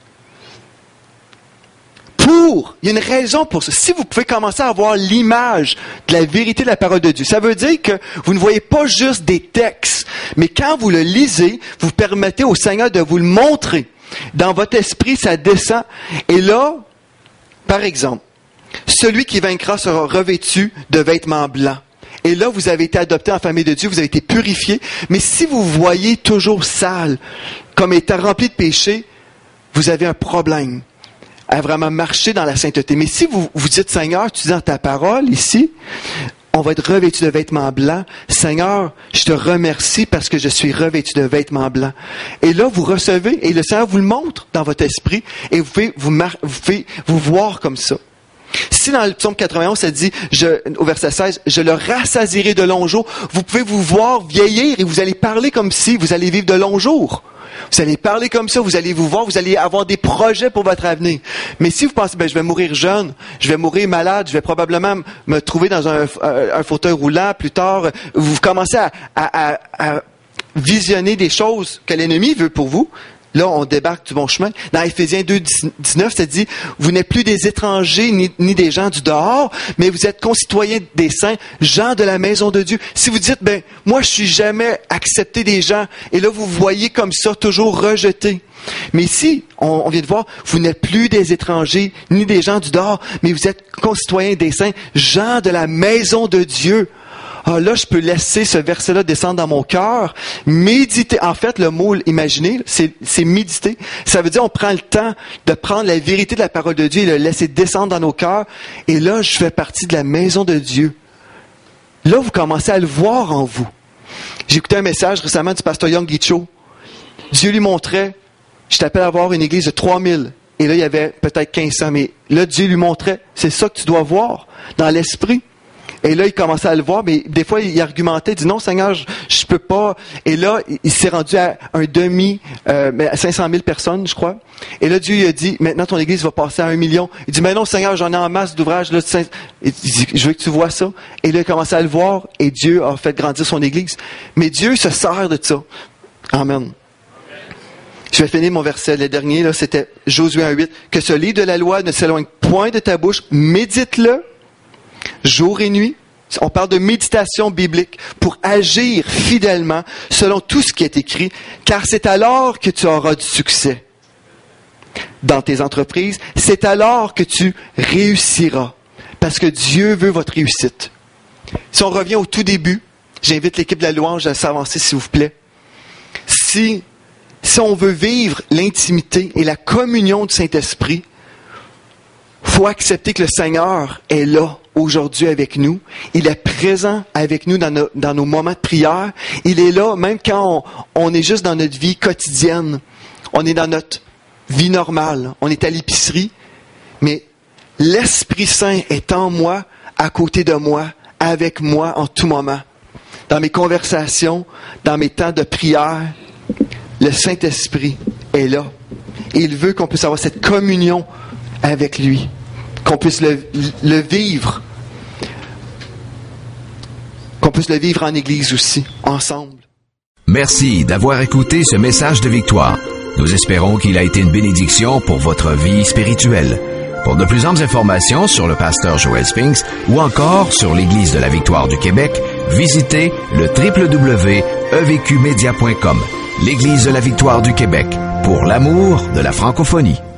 Pour, il y a une raison pour ça. Si vous pouvez commencer à avoir l'image de la vérité de la parole de Dieu, ça veut dire que vous ne voyez pas juste des textes, mais quand vous le lisez, vous permettez au Seigneur de vous le montrer. Dans votre esprit, ça descend. Et là, par exemple, celui qui vaincra sera revêtu de vêtements blancs. Et là, vous avez été adopté en famille de Dieu, vous avez été purifié. Mais si vous voyez toujours sale, comme étant rempli de péché, vous avez un problème à vraiment marcher dans la sainteté. Mais si vous vous dites, Seigneur, tu dis dans ta parole ici, on va être revêtu de vêtements blancs. Seigneur, je te remercie parce que je suis revêtu de vêtements blancs. Et là, vous recevez, et le Seigneur vous le montre dans votre esprit, et vous pouvez vous, mar- vous, pouvez vous voir comme ça. Si dans le psaume quatre-vingt-onze, ça dit, je, au verset seize, je le rassasierai de longs jours, vous pouvez vous voir vieillir et vous allez parler comme si vous allez vivre de longs jours. Vous allez parler comme ça, vous allez vous voir, vous allez avoir des projets pour votre avenir. Mais si vous pensez, ben, je vais mourir jeune, je vais mourir malade, je vais probablement me trouver dans un, un, un fauteuil roulant plus tard, vous commencez à, à, à, à visionner des choses que l'ennemi veut pour vous. Là, on débarque du bon chemin. Dans Éphésiens deux, dix-neuf, ça dit, vous n'êtes plus des étrangers ni, ni des gens du dehors, mais vous êtes concitoyens des saints, gens de la maison de Dieu. Si vous dites, ben, moi, je suis jamais accepté des gens, et là, vous voyez comme ça, toujours rejeté. Mais ici, on, on vient de voir, vous n'êtes plus des étrangers ni des gens du dehors, mais vous êtes concitoyens des saints, gens de la maison de Dieu. Ah, là, je peux laisser ce verset-là descendre dans mon cœur. Méditer. En fait, le mot imaginer, c'est, c'est méditer. Ça veut dire on prend le temps de prendre la vérité de la parole de Dieu et le laisser descendre dans nos cœurs. Et là, je fais partie de la maison de Dieu. Là, vous commencez à le voir en vous. J'ai écouté un message récemment du pasteur Young Cho. Dieu lui montrait, je t'appelle à avoir une église de trois mille. Et là, il y avait peut-être quinze cents. Mais là, Dieu lui montrait, c'est ça que tu dois voir dans l'esprit. Et là, il commençait à le voir, mais des fois, il argumentait, il dit non, Seigneur, je, je peux pas. Et là, il s'est rendu à un demi, euh, à cinq cent mille personnes, je crois. Et là, Dieu lui a dit, maintenant, ton église va passer à un million. Il dit, mais non, Seigneur, j'en ai en masse d'ouvrages. Là, il dit, je veux que tu vois ça. Et là, il a commencé à le voir, et Dieu a fait grandir son église. Mais Dieu se sert de ça. Amen. Je vais finir mon verset. Le dernier, là, c'était Josué un huit. Que ce livre de la loi ne s'éloigne point de ta bouche, médite-le jour et nuit. On parle de méditation biblique pour agir fidèlement selon tout ce qui est écrit, car c'est alors que tu auras du succès dans tes entreprises. C'est alors que tu réussiras, parce que Dieu veut votre réussite. Si on revient au tout début, j'invite l'équipe de la louange à s'avancer, s'il vous plaît. Si si on veut vivre l'intimité et la communion du Saint-Esprit, faut accepter que le Seigneur est là aujourd'hui avec nous. Il est présent avec nous dans nos, dans nos moments de prière. Il est là même quand on, on est juste dans notre vie quotidienne. On est dans notre vie normale. On est à l'épicerie. Mais l'Esprit Saint est en moi, à côté de moi, avec moi en tout moment. Dans mes conversations, dans mes temps de prière, le Saint-Esprit est là. Et il veut qu'on puisse avoir cette communion avec lui. Qu'on puisse le, le vivre. Qu'on puisse le vivre en Église aussi, ensemble. Merci d'avoir écouté ce message de victoire. Nous espérons qu'il a été une bénédiction pour votre vie spirituelle. Pour de plus amples informations sur le pasteur Joel Spinks ou encore sur l'Église de la Victoire du Québec, visitez le w w w point e v q media point com. L'Église de la Victoire du Québec, pour l'amour de la francophonie.